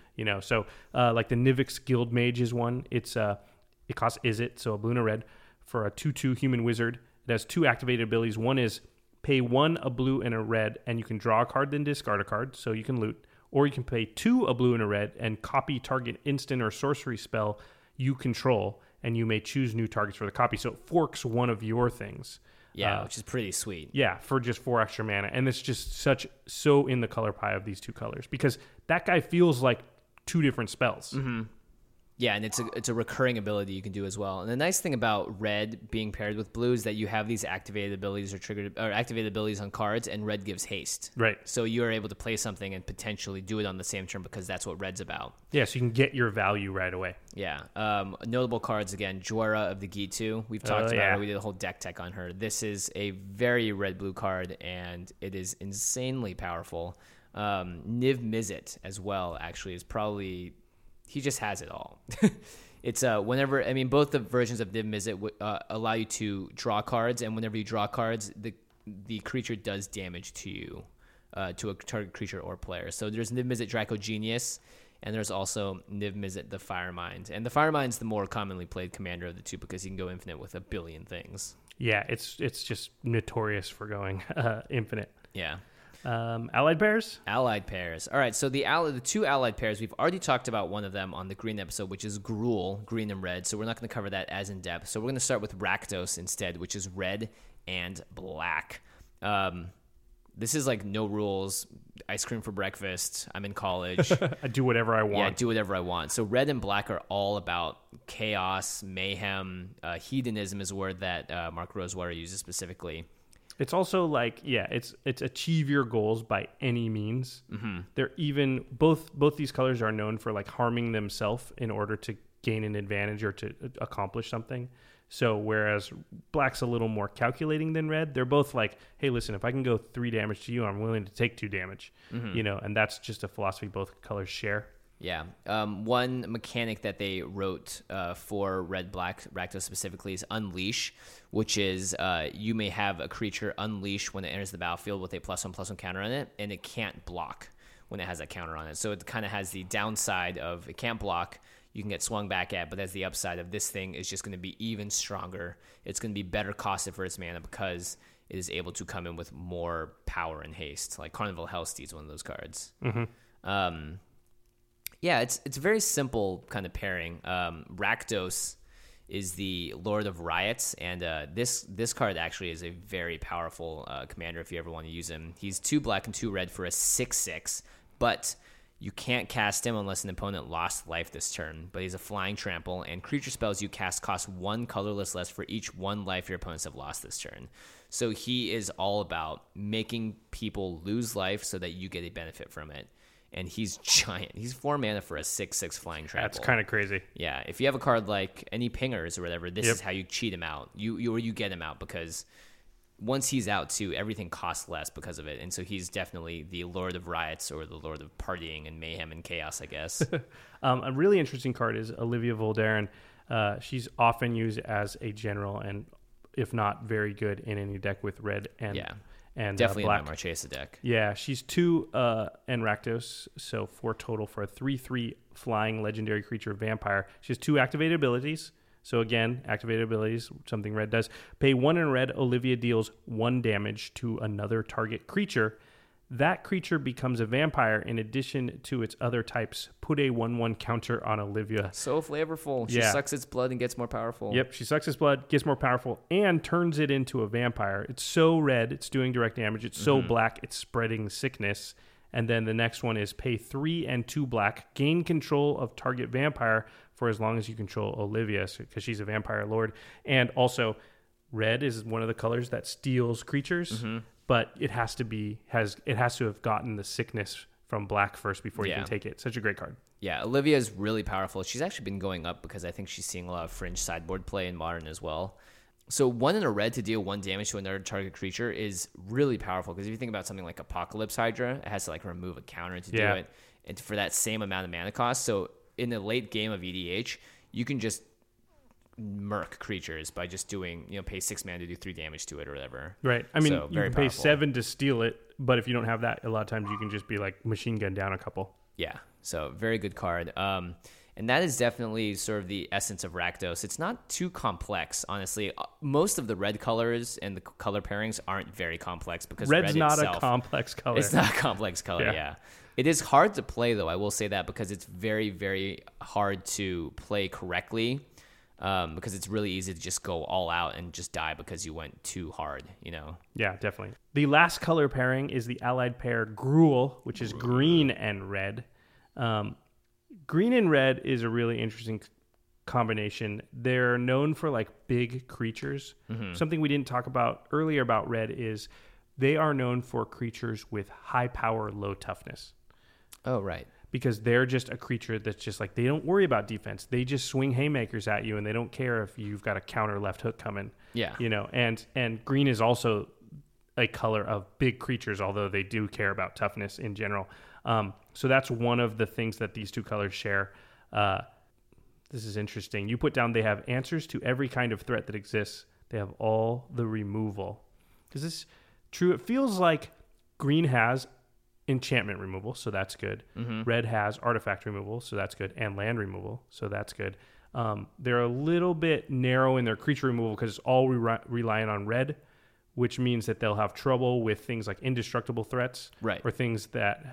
Speaker 3: So like the Nivix Guild Mage is one. It costs Izzet, so a blue and a red, for a 2/2 human wizard. It has two activated abilities. One is pay 1 a blue and a red, and you can draw a card, then discard a card, so you can loot. Or you can pay 2 a blue and a red and copy target instant or sorcery spell you control, and you may choose new targets for the copy. So it forks one of your things.
Speaker 2: Yeah, which is pretty sweet.
Speaker 3: Yeah, for just 4 extra mana. And it's just so in the color pie of these two colors, because that guy feels like 2 different spells.
Speaker 2: Mm-hmm. Yeah, and it's a recurring ability you can do as well. And the nice thing about red being paired with blue is that you have these activated abilities or activated abilities on cards, and red gives haste.
Speaker 3: Right.
Speaker 2: So you are able to play something and potentially do it on the same turn because that's what red's about.
Speaker 3: Yeah, so you can get your value right away.
Speaker 2: Yeah. Notable cards again, Jora of the Gitu. We've talked about her. We did a whole deck tech on her. This is a very red-blue card, and it is insanely powerful. Niv Mizzet as well, actually, is probably... He just has it all. It's both the versions of Niv Mizzet allow you to draw cards, and whenever you draw cards, the creature does damage to you, to a target creature or player. So there's Niv Mizzet Draco Genius, and there's also Niv Mizzet the Firemind. And the Firemind's the more commonly played commander of the two because he can go infinite with a billion things.
Speaker 3: Yeah, it's just notorious for going infinite.
Speaker 2: Yeah.
Speaker 3: Allied pairs?
Speaker 2: Allied pairs. All right, so the two allied pairs, we've already talked about one of them on the green episode, which is Gruul, green and red, so we're not going to cover that as in depth. So we're going to start with Rakdos instead, which is red and black. This is like no rules, ice cream for breakfast, I'm in college.
Speaker 3: I do whatever I want.
Speaker 2: Yeah, I do whatever I want. So red and black are all about chaos, mayhem, hedonism is a word that Mark Rosewater uses specifically.
Speaker 3: It's also like, it's achieve your goals by any means. Mm-hmm. They're even both these colors are known for like harming themselves in order to gain an advantage or to accomplish something. So whereas black's a little more calculating than red, they're both like, hey, listen, if I can go 3 damage to you, I'm willing to take 2 damage. Mm-hmm. And that's just a philosophy both colors share.
Speaker 2: Yeah. One mechanic that they wrote for red-black Rakdos specifically is Unleash, which is you may have a creature unleash when it enters the battlefield with a +1/+1 counter on it, and it can't block when it has that counter on it. So it kind of has the downside of it can't block, you can get swung back at, but that's the upside of this thing is just going to be even stronger. It's going to be better costed for its mana because it is able to come in with more power and haste. Like Carnival Hellsteed is one of those cards. Mm-hmm. Yeah, it's a very simple kind of pairing. Rakdos is the Lord of Riots, and this card actually is a very powerful commander if you ever want to use him. He's 2 black and 2 red for a 6/6, but You can't cast him unless an opponent lost life this turn, but he's a flying trample, and creature spells you cast cost 1 colorless less for each 1 life your opponents have lost this turn. So he is all about making people lose life so that you get a benefit from it. And he's giant. He's 4 mana for a 6/6 flying trample.
Speaker 3: That's kind of crazy.
Speaker 2: Yeah, if you have a card like any pingers or whatever, this is how you cheat him out. You get him out, because once he's out too, everything costs less because of it. And so he's definitely the Lord of Riots, or the Lord of Partying and Mayhem and Chaos, I guess.
Speaker 3: A really interesting card is Olivia Voldaren. She's often used as a general, and if not very good in any deck with red and
Speaker 2: definitely
Speaker 3: black.
Speaker 2: in my Marchesa deck.
Speaker 3: Yeah, she's 2 and Rakdos, so 4 total for a 3/3 flying legendary creature vampire. She has 2 activated abilities. So again, activated abilities, something red does. Pay 1 in red, Olivia deals 1 damage to another target creature. That creature becomes a vampire in addition to its other types. Put a 1/1 counter on Olivia.
Speaker 2: So flavorful. She sucks its blood and gets more powerful.
Speaker 3: Yep, she sucks its blood, gets more powerful, and turns it into a vampire. It's so red, it's doing direct damage. It's so black, it's spreading sickness. And then the next one is pay 3 and 2 black, gain control of target vampire for as long as you control Olivia, because she's a vampire lord. And also, red is one of the colors that steals creatures, but it has to have gotten the sickness from black first before you can take it. Such a great card.
Speaker 2: Yeah, Olivia is really powerful. She's actually been going up because I think she's seeing a lot of fringe sideboard play in Modern as well. So 1 in a red to deal 1 damage to another target creature is really powerful, because if you think about something like Apocalypse Hydra, it has to like remove a counter to do it, and for that same amount of mana cost. So in the late game of EDH, you can just murk creatures by just doing, pay 6 mana to do 3 damage to it or whatever.
Speaker 3: Right. I mean,
Speaker 2: so,
Speaker 3: you can pay 7 to steal it, but if you don't have that, a lot of times you can just be like machine gun down a couple.
Speaker 2: Yeah. So very good card. And that is definitely sort of the essence of Rakdos. It's not too complex, honestly. Most of the red colors and the color pairings aren't very complex, because
Speaker 3: red's
Speaker 2: red
Speaker 3: not
Speaker 2: itself,
Speaker 3: a complex color.
Speaker 2: It's not a complex color, yeah. It is hard to play, though, I will say that, because it's very, very hard to play correctly, because it's really easy to just go all out and just die because you went too hard,
Speaker 3: Yeah, definitely. The last color pairing is the allied pair Gruul, which is green and red. Green and red is a really interesting combination. They're known for like big creatures. Something we didn't talk about earlier about red is they are known for creatures with high power, low toughness.
Speaker 2: Oh, right.
Speaker 3: Because they're just a creature that's just like, they don't worry about defense. They just swing haymakers at you, and they don't care if you've got a counter left hook coming.
Speaker 2: Yeah.
Speaker 3: And green is also a color of big creatures, although they do care about toughness in general. So that's one of the things that these 2 colors share. This is interesting. You put down they have answers to every kind of threat that exists. They have all the removal. Is this true? It feels like green has enchantment removal, so that's good. Red has artifact removal, so that's good, and land removal, so that's good. They're a little bit narrow in their creature removal because it's all relying on red, which means that they'll have trouble with things like indestructible threats,
Speaker 2: right,
Speaker 3: or things that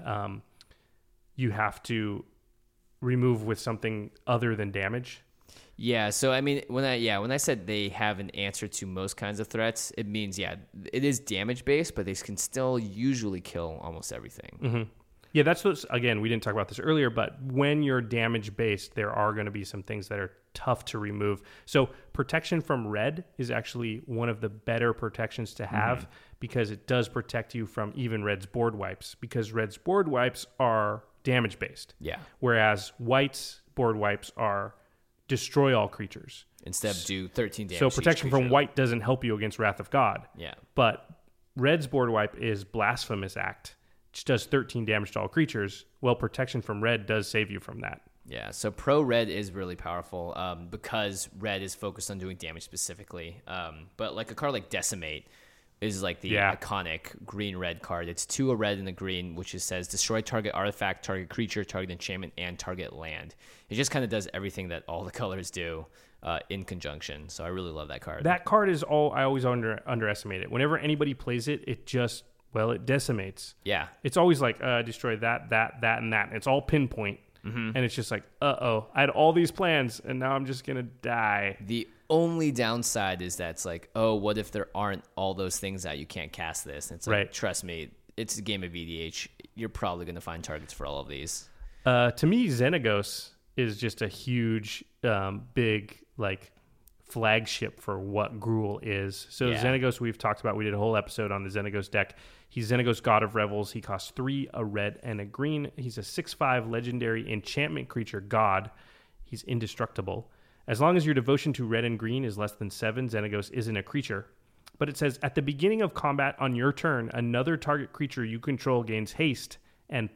Speaker 3: you have to remove with something other than damage.
Speaker 2: Yeah, so I mean, when I said they have an answer to most kinds of threats, it means it is damage based, but they can still usually kill almost everything.
Speaker 3: Yeah, that's what, again, we didn't talk about this earlier, but when you're damage based, there are going to be some things that are tough to remove. So protection from red is actually one of the better protections to have, because it does protect you from even red's board wipes, because red's board wipes are damage based.
Speaker 2: Yeah.
Speaker 3: Whereas white's board wipes are destroy all creatures.
Speaker 2: Instead of do 13 damage.
Speaker 3: So protection from white doesn't help you against Wrath of God.
Speaker 2: Yeah.
Speaker 3: But red's board wipe is Blasphemous Act, which does 13 damage to all creatures. Well, protection from red does save you from that.
Speaker 2: Yeah, so pro red is really powerful because red is focused on doing damage specifically. But like a card like Decimate is like the iconic green-red card. It's 2 a red and a green, which says destroy target artifact, target creature, target enchantment, and target land. It just kind of does everything that all the colors do in conjunction. So I really love that card.
Speaker 3: That card is I always underestimate it. Whenever anybody plays it, it just, it decimates.
Speaker 2: Yeah.
Speaker 3: It's always like, destroy that, and that. And it's all pinpoint. And it's just like, I had all these plans, and now I'm just going to die.
Speaker 2: The only downside is that it's like, what if there aren't all those things out? You can't cast this. And it's like, trust me, it's a game of EDH. You're probably going to find targets for all of these.
Speaker 3: To me, Xenagos is just a huge, big, like, flagship for what Gruul is. So Xenagos, we've talked about. We did a whole episode on the Xenagos deck. He's Xenagos, God of Revels. He costs 3, a red, and a green. He's a 6/5 legendary enchantment creature god. He's indestructible. As long as your devotion to red and green is less than 7, Xenagos isn't a creature. But it says, at the beginning of combat on your turn, another target creature you control gains haste and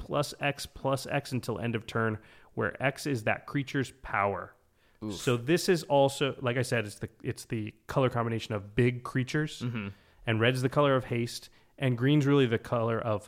Speaker 3: +X until end of turn, where X is that creature's power. Oof. So this is also, like I said, it's the color combination of big creatures, and red's the color of haste, and green's really the color of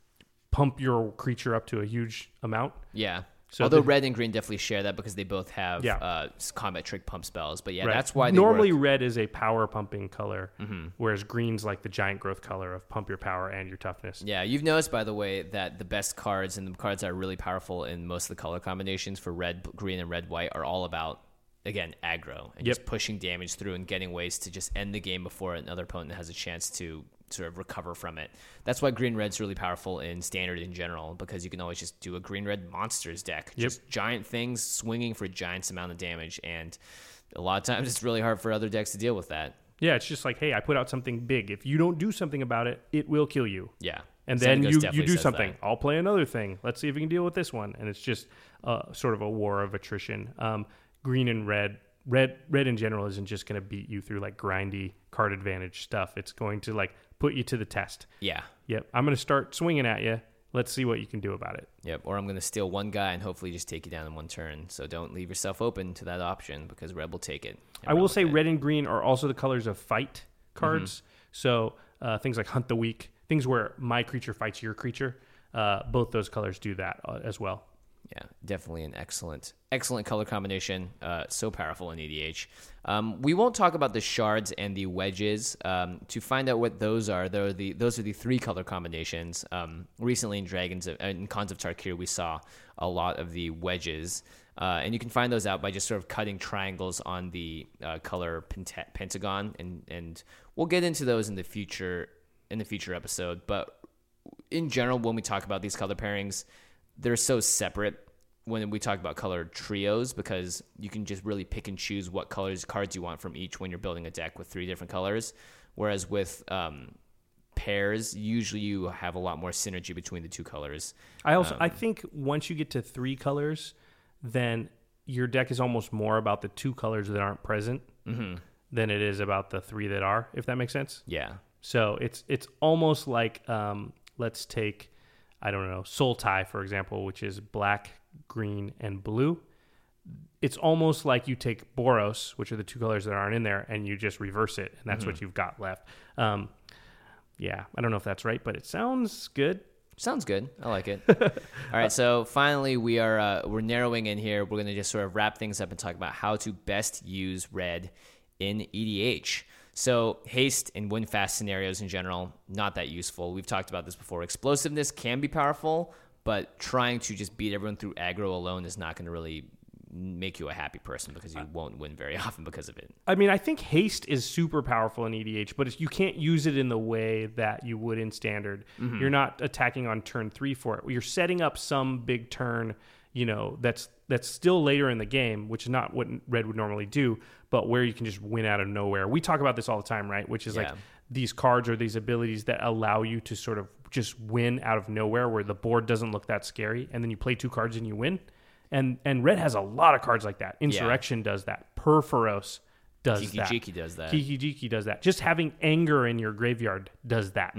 Speaker 3: pump your creature up to a huge amount.
Speaker 2: Yeah. So although red and green definitely share that because they both have combat trick pump spells. But yeah, that's why they
Speaker 3: normally red is a power pumping color, whereas green's like the giant growth color of pump your power and your toughness.
Speaker 2: Yeah, you've noticed, by the way, that the best cards and the cards that are really powerful in most of the color combinations for red, green, and red, white are all about, again, aggro and just pushing damage through and getting ways to just end the game before another opponent has a chance to sort of recover from it. That's why green red's really powerful in standard in general, because you can always just do a green red monsters deck, just giant things swinging for giant amount of damage, and a lot of times it's really hard for other decks to deal with that.
Speaker 3: Yeah, it's just like, hey, I put out something big. If you don't do something about it, it will kill you.
Speaker 2: Yeah.
Speaker 3: And then you do something. That. I'll play another thing. Let's see if we can deal with this one. And it's just sort of a war of attrition. Green and red in general isn't just going to beat you through like grindy card advantage stuff. It's going to like put you to the test.
Speaker 2: Yeah.
Speaker 3: Yep. I'm going to start swinging at you. Let's see what you can do about it.
Speaker 2: Yep. Or I'm going to steal one guy and hopefully just take you down in one turn. So don't leave yourself open to that option because red will take it.
Speaker 3: I will say red and green are also the colors of fight cards. So things like Hunt the Weak, things where my creature fights your creature, both those colors do that as well.
Speaker 2: Yeah, definitely an excellent color combination. So powerful in EDH. We won't talk about the shards and the wedges. To find out what those are, those are the 3 color combinations. Recently in Khans of Tarkir, we saw a lot of the wedges, and you can find those out by just sort of cutting triangles on the color pentagon, and we'll get into those in the future episode. But in general, when we talk about these color pairings, they're so separate when we talk about color trios, because you can just really pick and choose what cards you want from each when you're building a deck with 3 different colors. Whereas with pairs, usually you have a lot more synergy between the 2 colors.
Speaker 3: I think once you get to 3 colors, then your deck is almost more about the 2 colors that aren't present than it is about the 3 that are, if that makes sense.
Speaker 2: Yeah.
Speaker 3: So it's almost like, let's take, I don't know, Sultai, for example, which is black, green, and blue. It's almost like you take Boros, which are the 2 colors that aren't in there, and you just reverse it, and that's what you've got left. Yeah, I don't know if that's right, but it sounds good.
Speaker 2: Sounds good. I like it. All right, so finally we're narrowing in here. We're going to just sort of wrap things up and talk about how to best use red in EDH. So haste and win fast scenarios in general, not that useful. We've talked about this before. Explosiveness can be powerful, but trying to just beat everyone through aggro alone is not going to really make you a happy person, because you won't win very often because of it.
Speaker 3: I mean, I think haste is super powerful in EDH, but you can't use it in the way that you would in standard. You're not attacking on turn 3 for it. You're setting up some big turn, that's still later in the game, which is not what red would normally do, but where you can just win out of nowhere. We talk about this all the time, right? Which is like these cards or these abilities that allow you to sort of just win out of nowhere, where the board doesn't look that scary, and then you play 2 cards and you win. And red has a lot of cards like that. Insurrection does that. Purphoros does that.
Speaker 2: Kiki-Jiki does that.
Speaker 3: Kiki-Jiki does that. Just having anger in your graveyard does that.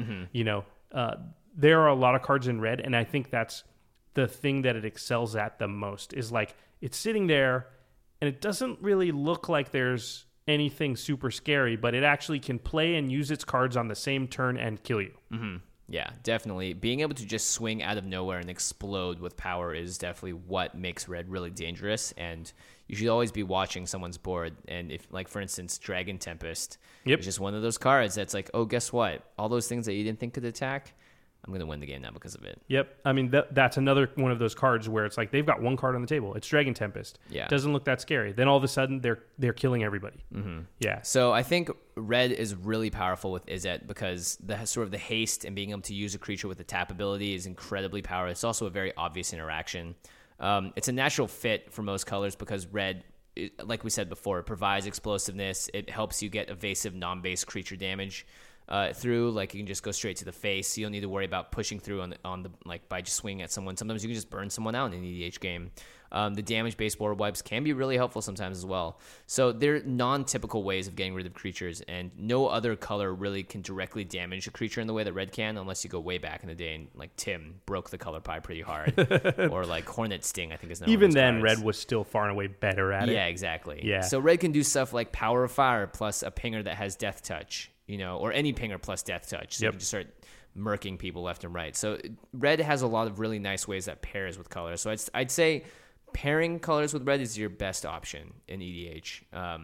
Speaker 3: There are a lot of cards in red, and I think that's the thing that it excels at the most, is like it's sitting there and it doesn't really look like there's anything super scary, but it actually can play and use its cards on the same turn and kill you.
Speaker 2: Yeah, definitely. Being able to just swing out of nowhere and explode with power is definitely what makes red really dangerous, and you should always be watching someone's board. And if, like, for instance, Dragon Tempest is just one of those cards that's like, oh, guess what? All those things that you didn't think could attack, I'm going to win the game now because of it.
Speaker 3: Yep. I mean, that's another one of those cards where it's like they've got 1 card on the table. It's Dragon Tempest.
Speaker 2: Yeah.
Speaker 3: Doesn't look that scary. Then all of a sudden, they're killing everybody. Yeah.
Speaker 2: So I think red is really powerful with Izzet, because the sort of the haste and being able to use a creature with the tap ability is incredibly powerful. It's also a very obvious interaction. It's a natural fit for most colors because red, like we said before, it provides explosiveness. It helps you get evasive non-base creature damage through. Like you can just go straight to the face. You don't need to worry about pushing through on the like by just swinging at someone. Sometimes you can just burn someone out in an EDH game. The damage-based board wipes can be really helpful sometimes as well. So they're non-typical ways of getting rid of creatures, and no other color really can directly damage a creature in the way that red can, unless you go way back in the day and like Tim broke the color pie pretty hard, or like Hornet Sting, I think is
Speaker 3: even then cards. Red was still far and away better at it.
Speaker 2: Yeah, exactly.
Speaker 3: Yeah.
Speaker 2: So red can do stuff like Power of Fire plus a pinger that has Death Touch, or any pinger plus Death Touch. So you can just start murking people left and right. So red has a lot of really nice ways that pairs with color. So I'd say pairing colors with red is your best option in EDH.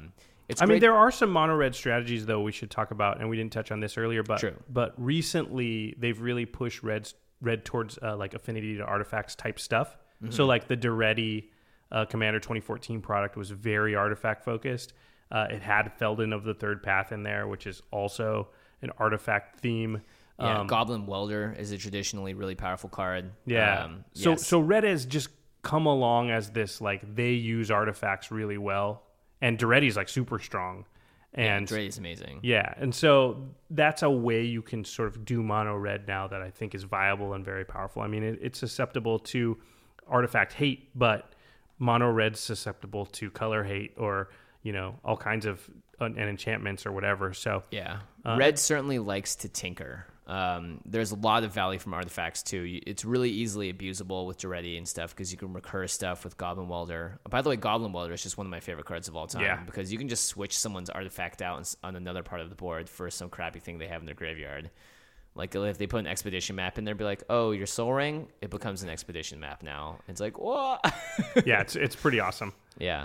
Speaker 2: I
Speaker 3: mean, there are some mono red strategies though we should talk about, and we didn't touch on this earlier, but
Speaker 2: True.
Speaker 3: But recently they've really pushed red towards like affinity to artifacts type stuff. Mm-hmm. So like the Duretti Commander 2014 product was very artifact focused. It had Felden of the Third Path in there, which is also an artifact theme.
Speaker 2: Yeah, Goblin Welder is a traditionally really powerful card.
Speaker 3: Yeah. So red has just come along as this, like, they use artifacts really well, and Duretti's like super strong, and
Speaker 2: Duretti's amazing.
Speaker 3: Yeah, and so that's a way you can sort of do mono red now that I think is viable and very powerful. I mean, it's susceptible to artifact hate, but mono red's susceptible to color hate, or all kinds of and enchantments or whatever. So
Speaker 2: yeah, red certainly likes to tinker. There's a lot of value from artifacts too. It's really easily abusable with Duretti and stuff because you can recur stuff with Goblin Welder. By the way, Goblin Welder is just one of my favorite cards of all time because you can just switch someone's artifact out on another part of the board for some crappy thing they have in their graveyard. Like if they put an expedition map in there, be like, oh, your Soul Ring, it becomes an expedition map now. It's like, what?
Speaker 3: Yeah, it's pretty awesome.
Speaker 2: Yeah.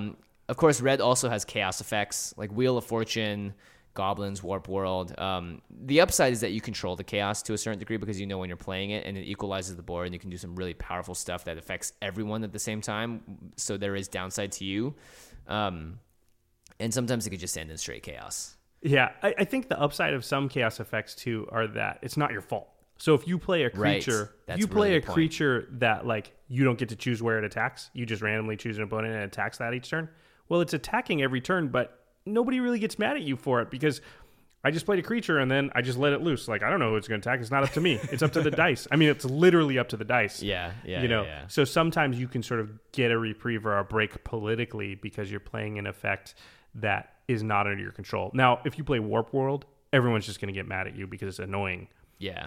Speaker 2: Of course, red also has chaos effects like Wheel of Fortune, Goblins, Warp World. The upside is that you control the chaos to a certain degree because you know when you're playing it, and it equalizes the board, and you can do some really powerful stuff that affects everyone at the same time. So there is downside to you. And sometimes it could just end in straight chaos.
Speaker 3: Yeah, I think the upside of some chaos effects too are that it's not your fault. So if you play a creature, creature that like you don't get to choose where it attacks, you just randomly choose an opponent and it attacks that each turn. Well, it's attacking every turn, but nobody really gets mad at you for it because I just played a creature and then I just let it loose. Like, I don't know who it's going to attack. It's not up to me. It's up to the dice. I mean, it's literally up to the dice.
Speaker 2: Yeah.
Speaker 3: So sometimes you can sort of get a reprieve or a break politically because you're playing an effect that is not under your control. Now, if you play Warp World, everyone's just going to get mad at you because it's annoying.
Speaker 2: Yeah.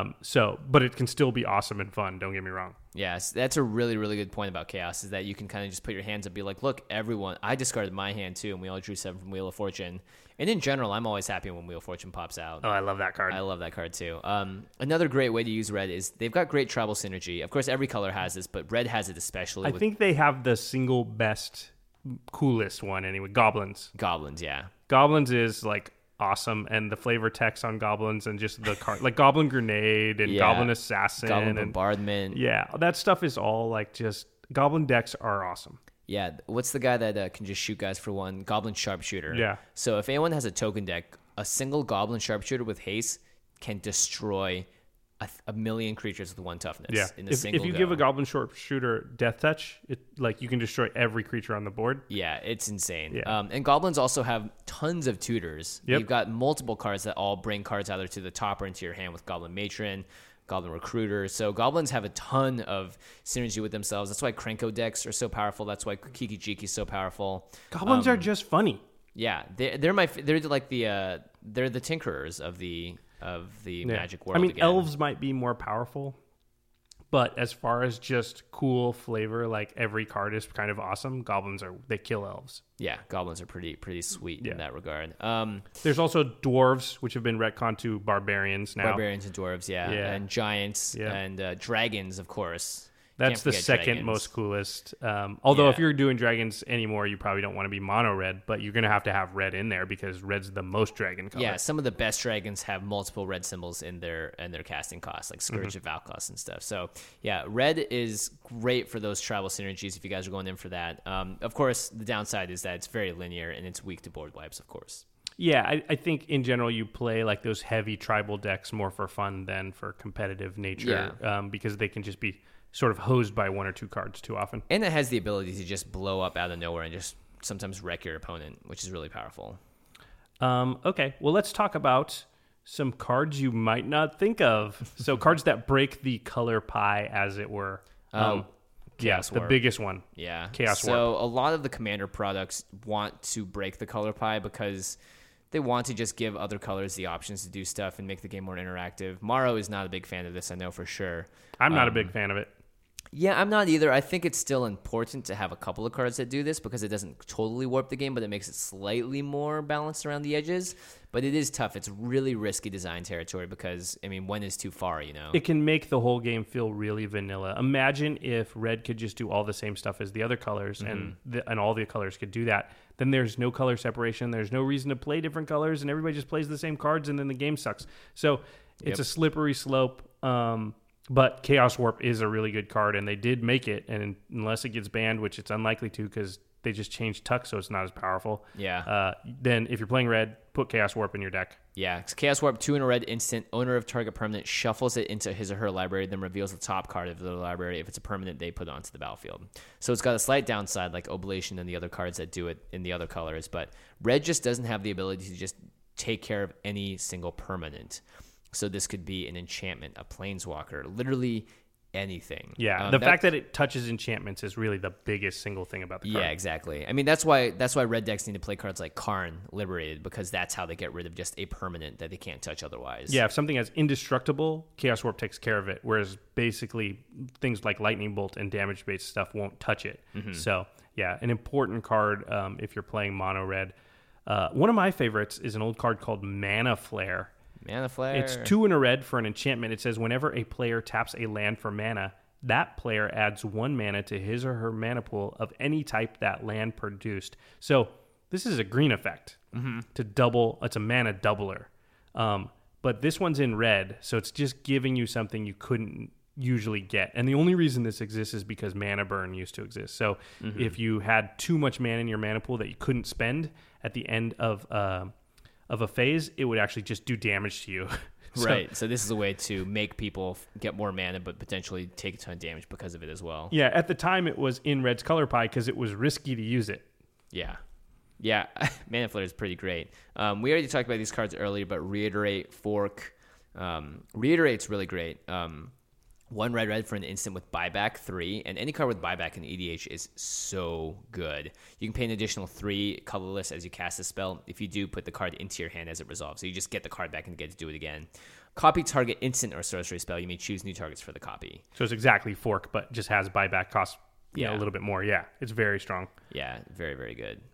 Speaker 3: But it can still be awesome and fun. Don't get me wrong.
Speaker 2: Yes, that's a really, really good point about chaos, is that you can kind of just put your hands up and be like, look, everyone, I discarded my hand too, and we all drew 7 from Wheel of Fortune. And in general, I'm always happy when Wheel of Fortune pops out.
Speaker 3: Oh, I love that card.
Speaker 2: I love that card too. Another great way to use red is they've got great tribal synergy. Of course, every color has this, but red has it especially.
Speaker 3: I think they have the single best, coolest one anyway. Goblins.
Speaker 2: Yeah.
Speaker 3: Goblins is like awesome, and the flavor text on Goblins and just the card, like Goblin Grenade and Goblin Assassin,
Speaker 2: Goblin Bombardment.
Speaker 3: Yeah, that stuff is all like just Goblin decks are awesome.
Speaker 2: Yeah, what's the guy that can just shoot guys for one? Goblin Sharpshooter.
Speaker 3: Yeah.
Speaker 2: So if anyone has a token deck, a single Goblin Sharpshooter with haste can destroy a million creatures with 1 toughness.
Speaker 3: Yeah.
Speaker 2: In a single
Speaker 3: if you
Speaker 2: go.
Speaker 3: give a Goblin Sharpshooter Death Touch, you can destroy every creature on the board.
Speaker 2: Yeah, it's insane.
Speaker 3: Yeah.
Speaker 2: And Goblins also have tons of tutors.
Speaker 3: Yep.
Speaker 2: You've got multiple cards that all bring cards either to the top or into your hand with Goblin Matron, Goblin Recruiter. So Goblins have a ton of synergy with themselves. That's why Krenko decks are so powerful. That's why Kiki Jiki is so powerful.
Speaker 3: Goblins are just funny.
Speaker 2: Yeah, they're like the tinkerers of the magic world.
Speaker 3: I mean,
Speaker 2: again.
Speaker 3: elves might be more powerful, but as far as just cool flavor, like every card is kind of awesome. Goblins they kill elves.
Speaker 2: Yeah, goblins are pretty sweet in that regard.
Speaker 3: There's also dwarves, which have been retconned to barbarians now.
Speaker 2: Barbarians and dwarves, and giants and dragons, of course.
Speaker 3: That's the second most coolest. Although if you're doing dragons anymore, you probably don't want to be mono red, but you're going to have red in there because red's the most dragon color.
Speaker 2: Yeah, some of the best dragons have multiple red symbols in their casting costs, like Scourge of Valkos and stuff. So yeah, red is great for those tribal synergies if you guys are going in for that. Of course, the downside is that it's very linear and it's weak to board wipes, of course.
Speaker 3: Yeah, I think in general you play like those heavy tribal decks more for fun than for competitive nature because they can just be sort of hosed by one or two cards too often.
Speaker 2: And it has the ability to just blow up out of nowhere and just sometimes wreck your opponent, which is really powerful.
Speaker 3: Okay, well, let's talk about some cards you might not think of. So cards that break the color pie, as it were.
Speaker 2: Chaos Warp.
Speaker 3: The biggest one.
Speaker 2: Yeah.
Speaker 3: Chaos Warp.
Speaker 2: So a lot of the Commander products want to break the color pie because they want to just give other colors the options to do stuff and make the game more interactive. Maro is not a big fan of this, I know for sure.
Speaker 3: I'm not a big fan of it.
Speaker 2: Yeah, I'm not either. I think it's still important to have a couple of cards that do this because it doesn't totally warp the game, but it makes it slightly more balanced around the edges. But it is tough. It's really risky design territory because, I mean, one is too far, you know?
Speaker 3: It can make the whole game feel really vanilla. Imagine if red could just do all the same stuff as the other colors and all the colors could do that. Then there's no color separation. There's no reason to play different colors and everybody just plays the same cards and then the game sucks. So it's a slippery slope. But Chaos Warp is a really good card, and they did make it, and unless it gets banned, which it's unlikely to because they just changed Tuck, so it's not as powerful.
Speaker 2: Yeah.
Speaker 3: Then if you're playing red, put Chaos Warp in your deck.
Speaker 2: Yeah, Chaos Warp, 2 in a red instant. Owner of target permanent shuffles it into his or her library, then reveals the top card of the library. If it's a permanent, they put it onto the battlefield. So it's got a slight downside, like Oblation and the other cards that do it in the other colors, but red just doesn't have the ability to just take care of any single permanent. So this could be an enchantment, a planeswalker, literally anything.
Speaker 3: Yeah, the fact that it touches enchantments is really the biggest single thing about the card.
Speaker 2: Yeah, exactly. I mean, that's why red decks need to play cards like Karn, Liberated, because that's how they get rid of just a permanent that they can't touch otherwise.
Speaker 3: Yeah, if something is indestructible, Chaos Warp takes care of it, whereas basically things like Lightning Bolt and damage-based stuff won't touch it. So, yeah, an important card if you're playing mono red. One of my favorites is an old card called Mana Flare.
Speaker 2: Mana Flare.
Speaker 3: It's 2 in a red for an enchantment. It says whenever a player taps a land for mana, that player adds 1 mana to his or her mana pool of any type that land produced. So this is a green effect to double. It's a mana doubler. But this one's in red, so it's just giving you something you couldn't usually get. And the only reason this exists is because mana burn used to exist. So if you had too much mana in your mana pool that you couldn't spend at the end of a phase, it would actually just do damage to you.
Speaker 2: Right. So this is a way to make people get more mana, but potentially take a ton of damage because of it as well.
Speaker 3: Yeah. At the time, it was in red's color pie because it was risky to use it.
Speaker 2: Yeah. Yeah. Mana Flare is pretty great. We already talked about these cards earlier, but Reiterate, Fork. Reiterate's really great. 1 red for an instant with buyback 3, and any card with buyback in EDH is so good. You can pay an additional 3 colorless as you cast a spell. If you do, put the card into your hand as it resolves. So you just get the card back and get to do it again. Copy target instant or sorcery spell. You may choose new targets for the copy.
Speaker 3: So it's exactly Fork, but just has buyback cost a little bit more. Yeah, it's very strong.
Speaker 2: Yeah, very, very good.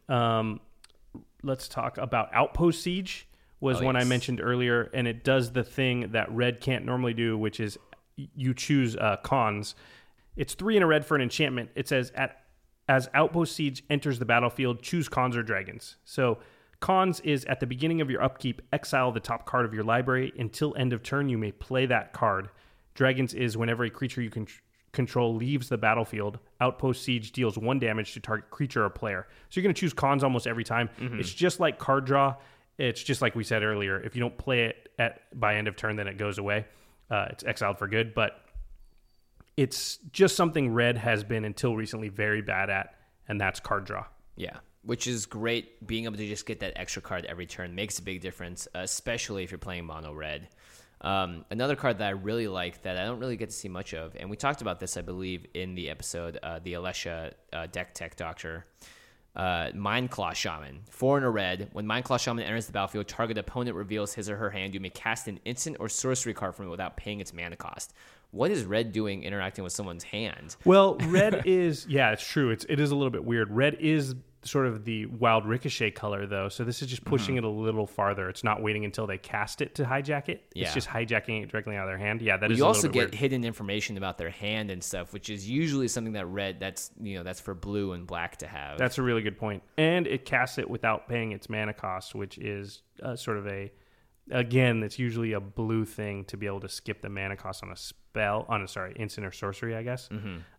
Speaker 3: Let's talk about Outpost Siege was one I mentioned earlier, and it does the thing that red can't normally do, which is you choose cons. It's 3 in a red for an enchantment. It says, as Outpost Siege enters the battlefield, choose cons or dragons. So cons is at the beginning of your upkeep, exile the top card of your library. Until end of turn, you may play that card. Dragons is whenever a creature you control leaves the battlefield, Outpost Siege deals 1 damage to target creature or player. So you're going to choose cons almost every time. It's just like card draw. It's just like we said earlier. If you don't play it by end of turn, then it goes away. It's exiled for good, but it's just something red has been until recently very bad at, and that's card draw.
Speaker 2: Yeah, which is great. Being able to just get that extra card every turn makes a big difference, especially if you're playing mono red. Another card that I really like that I don't really get to see much of, and we talked about this, I believe, in the episode, the Alesha Deck Tech Doctor, Mindclaw Shaman. 4 in a red. When Mindclaw Shaman enters the battlefield, target opponent reveals his or her hand. You may cast an instant or sorcery card from it without paying its mana cost. What is red doing interacting with someone's hand?
Speaker 3: Well, red is, yeah, it's true. It is a little bit weird. Red is sort of the wild ricochet color, though. So this is just pushing it a little farther. It's not waiting until they cast it to hijack it.
Speaker 2: Yeah.
Speaker 3: It's just hijacking it directly out of their hand. Yeah, that is
Speaker 2: you
Speaker 3: a
Speaker 2: also
Speaker 3: little bit
Speaker 2: get
Speaker 3: weird.
Speaker 2: hidden information about their hand and stuff, which is usually something that red, that's for blue and black to have.
Speaker 3: That's a really good point. And it casts it without paying its mana cost, which is sort of again, it's usually a blue thing to be able to skip the mana cost on a spell, instant or sorcery, I guess.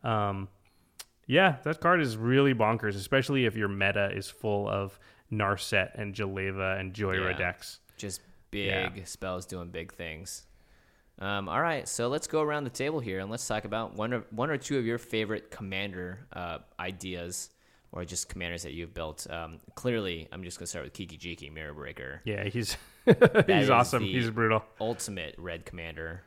Speaker 3: Yeah, that card is really bonkers, especially if your meta is full of Narset and Jaleva and Joyra decks.
Speaker 2: Just big spells doing big things. All right, so let's go around the table here and let's talk about one or two of your favorite commander ideas, or just commanders that you've built. Clearly, I'm just gonna start with Kiki Jiki Mirror Breaker.
Speaker 3: Yeah, he's he's awesome. He's brutal.
Speaker 2: Ultimate red commander.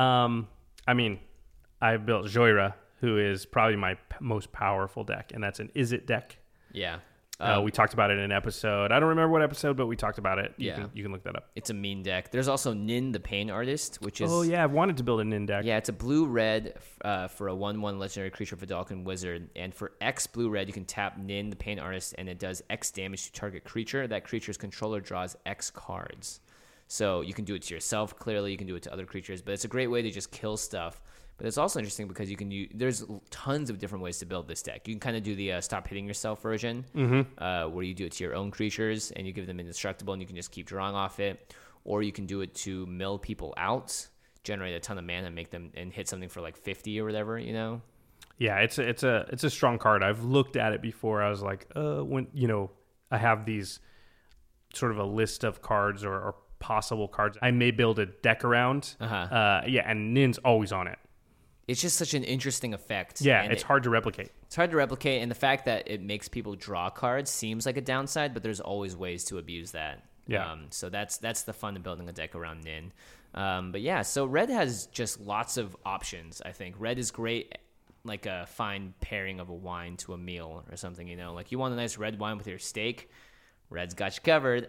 Speaker 3: I mean, I built Joyra, who is probably my most powerful deck, and that's an Izzet deck.
Speaker 2: Yeah.
Speaker 3: We talked about it in an episode. I don't remember what episode, but we talked about it. You can look that up.
Speaker 2: It's a mean deck. There's also Nin the Pain Artist, which is...
Speaker 3: Oh, yeah. I've wanted to build a Nin deck.
Speaker 2: Yeah, it's a blue-red for a 1/1 legendary creature for Dalkin Wizard. And for X blue-red, you can tap Nin the Pain Artist, and it does X damage to target creature. That creature's controller draws X cards. So you can do it to yourself, clearly. You can do it to other creatures. But it's a great way to just kill stuff. But it's also interesting because there's tons of different ways to build this deck. You can kind of do the stop hitting yourself version, where you do it to your own creatures and you give them indestructible and you can just keep drawing off it. Or you can do it to mill people out, generate a ton of mana, make them and hit something for like 50 or whatever, you know?
Speaker 3: Yeah, it's a strong card. I've looked at it before. I was like, when I have these sort of a list of cards or possible cards I may build a deck around. And Nin's always on it.
Speaker 2: It's just such an interesting effect.
Speaker 3: Yeah, it's hard to replicate.
Speaker 2: It's hard to replicate, and the fact that it makes people draw cards seems like a downside, but there's always ways to abuse that.
Speaker 3: Yeah.
Speaker 2: So that's the fun of building a deck around Nin. But yeah, so red has just lots of options, I think. Red is great, like a fine pairing of a wine to a meal or something, you know? Like you want a nice red wine with your steak, red's got you covered.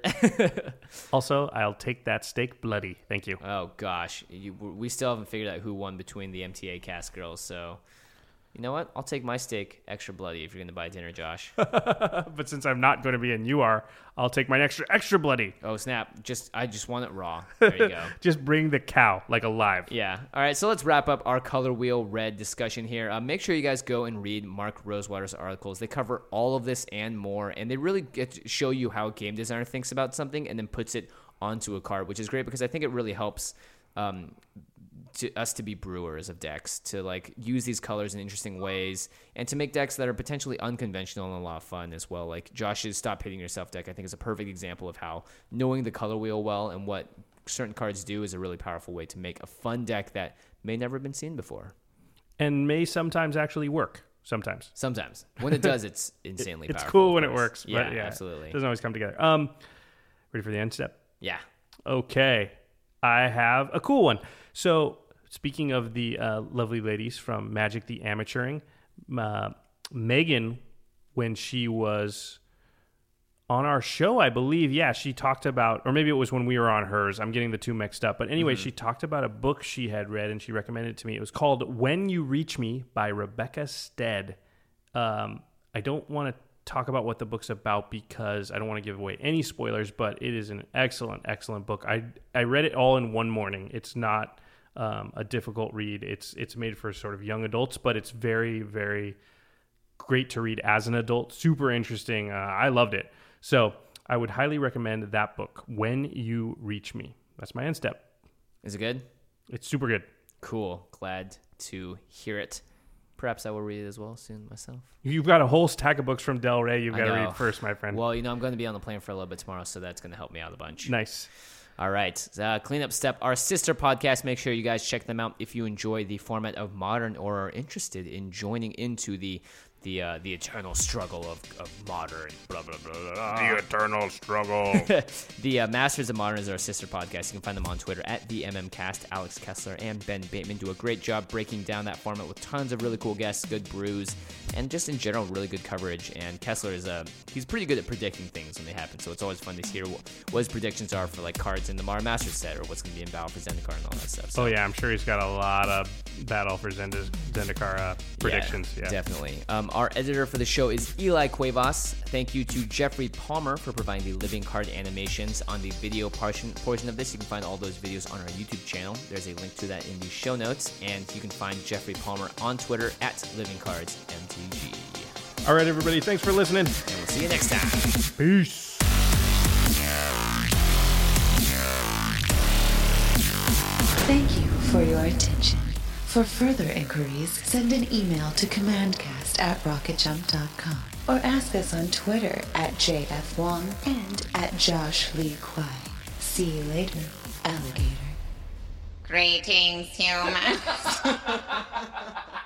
Speaker 3: Also, I'll take that steak bloody. Thank you.
Speaker 2: Oh, gosh. We still haven't figured out who won between the MTA cast girls, so you know what? I'll take my steak extra bloody if you're going to buy dinner, Josh.
Speaker 3: But since I'm not going to be and you are, I'll take mine extra bloody.
Speaker 2: Oh, snap. I just want it raw. There you go.
Speaker 3: Just bring the cow, like alive.
Speaker 2: Yeah. All right, so let's wrap up our Color Wheel Red discussion here. Make sure you guys go and read Mark Rosewater's articles. They cover all of this and more, and they really get to show you how a game designer thinks about something and then puts it onto a card, which is great because I think it really helps us to be brewers of decks, to like use these colors in interesting ways and to make decks that are potentially unconventional and a lot of fun as well. Like Josh's Stop Hitting Yourself deck, I think is a perfect example of how knowing the color wheel well and what certain cards do is a really powerful way to make a fun deck that may never have been seen before.
Speaker 3: And may sometimes actually work. Sometimes.
Speaker 2: When it does, it's insanely
Speaker 3: it's
Speaker 2: powerful.
Speaker 3: It's cool when it works.
Speaker 2: Yeah,
Speaker 3: but yeah,
Speaker 2: absolutely.
Speaker 3: It doesn't always come together. Ready for the end step?
Speaker 2: Yeah.
Speaker 3: Okay. I have a cool one. So speaking of the lovely ladies from Magic the Amateuring, Megan, when she was on our show, I believe, she talked about, or maybe it was when we were on hers. I'm getting the two mixed up. But anyway, she talked about a book she had read and she recommended it to me. It was called When You Reach Me by Rebecca Stead. I don't want to talk about what the book's about because I don't want to give away any spoilers, but it is an excellent, excellent book. I read it all in one morning. It's not a difficult read. It's made for sort of young adults, but it's very, very great to read as an adult. Super interesting. I loved it. So I would highly recommend that book, When You Reach Me. That's my end step.
Speaker 2: Is it good?
Speaker 3: It's super good.
Speaker 2: Cool. Glad to hear it. Perhaps I will read it as well soon myself.
Speaker 3: You've got a whole stack of books from Del Rey you've got to read first, my friend.
Speaker 2: Well, I'm going to be on the plane for a little bit tomorrow, so that's going to help me out a bunch.
Speaker 3: Nice.
Speaker 2: All right. Cleanup Step, our sister podcast. Make sure you guys check them out if you enjoy the format of Modern or are interested in joining into the eternal struggle of Modern. Blah, blah, blah, blah.
Speaker 3: The eternal struggle.
Speaker 2: The Masters of Modern is our sister podcast. You can find them on Twitter at the MMCast. Alex Kessler and Ben Bateman do a great job breaking down that format with tons of really cool guests, good brews, and just in general, really good coverage. And Kessler he's pretty good at predicting things when they happen, so it's always fun to hear what his predictions are for like cards in the Modern Masters set or what's going to be in Battle for Zendikar and all that stuff. So,
Speaker 3: oh yeah, I'm sure he's got a lot of Battle for Zendikar predictions. Yeah,
Speaker 2: definitely. Our editor for the show is Eli Cuevas. Thank you to Jeffrey Palmer for providing the living card animations on the video portion of this. You can find all those videos on our YouTube channel. There's a link to that in the show notes. And you can find Jeffrey Palmer on Twitter at LivingCardsMTG.
Speaker 3: All right, everybody. Thanks for listening.
Speaker 2: And we'll see you next time.
Speaker 3: Peace.
Speaker 1: Thank you for your attention. For further inquiries, send an email to commandcast@rocketjump.com or ask us on Twitter at JFWong and at Josh Lee Kwai. See you later, alligator.
Speaker 4: Greetings, humans.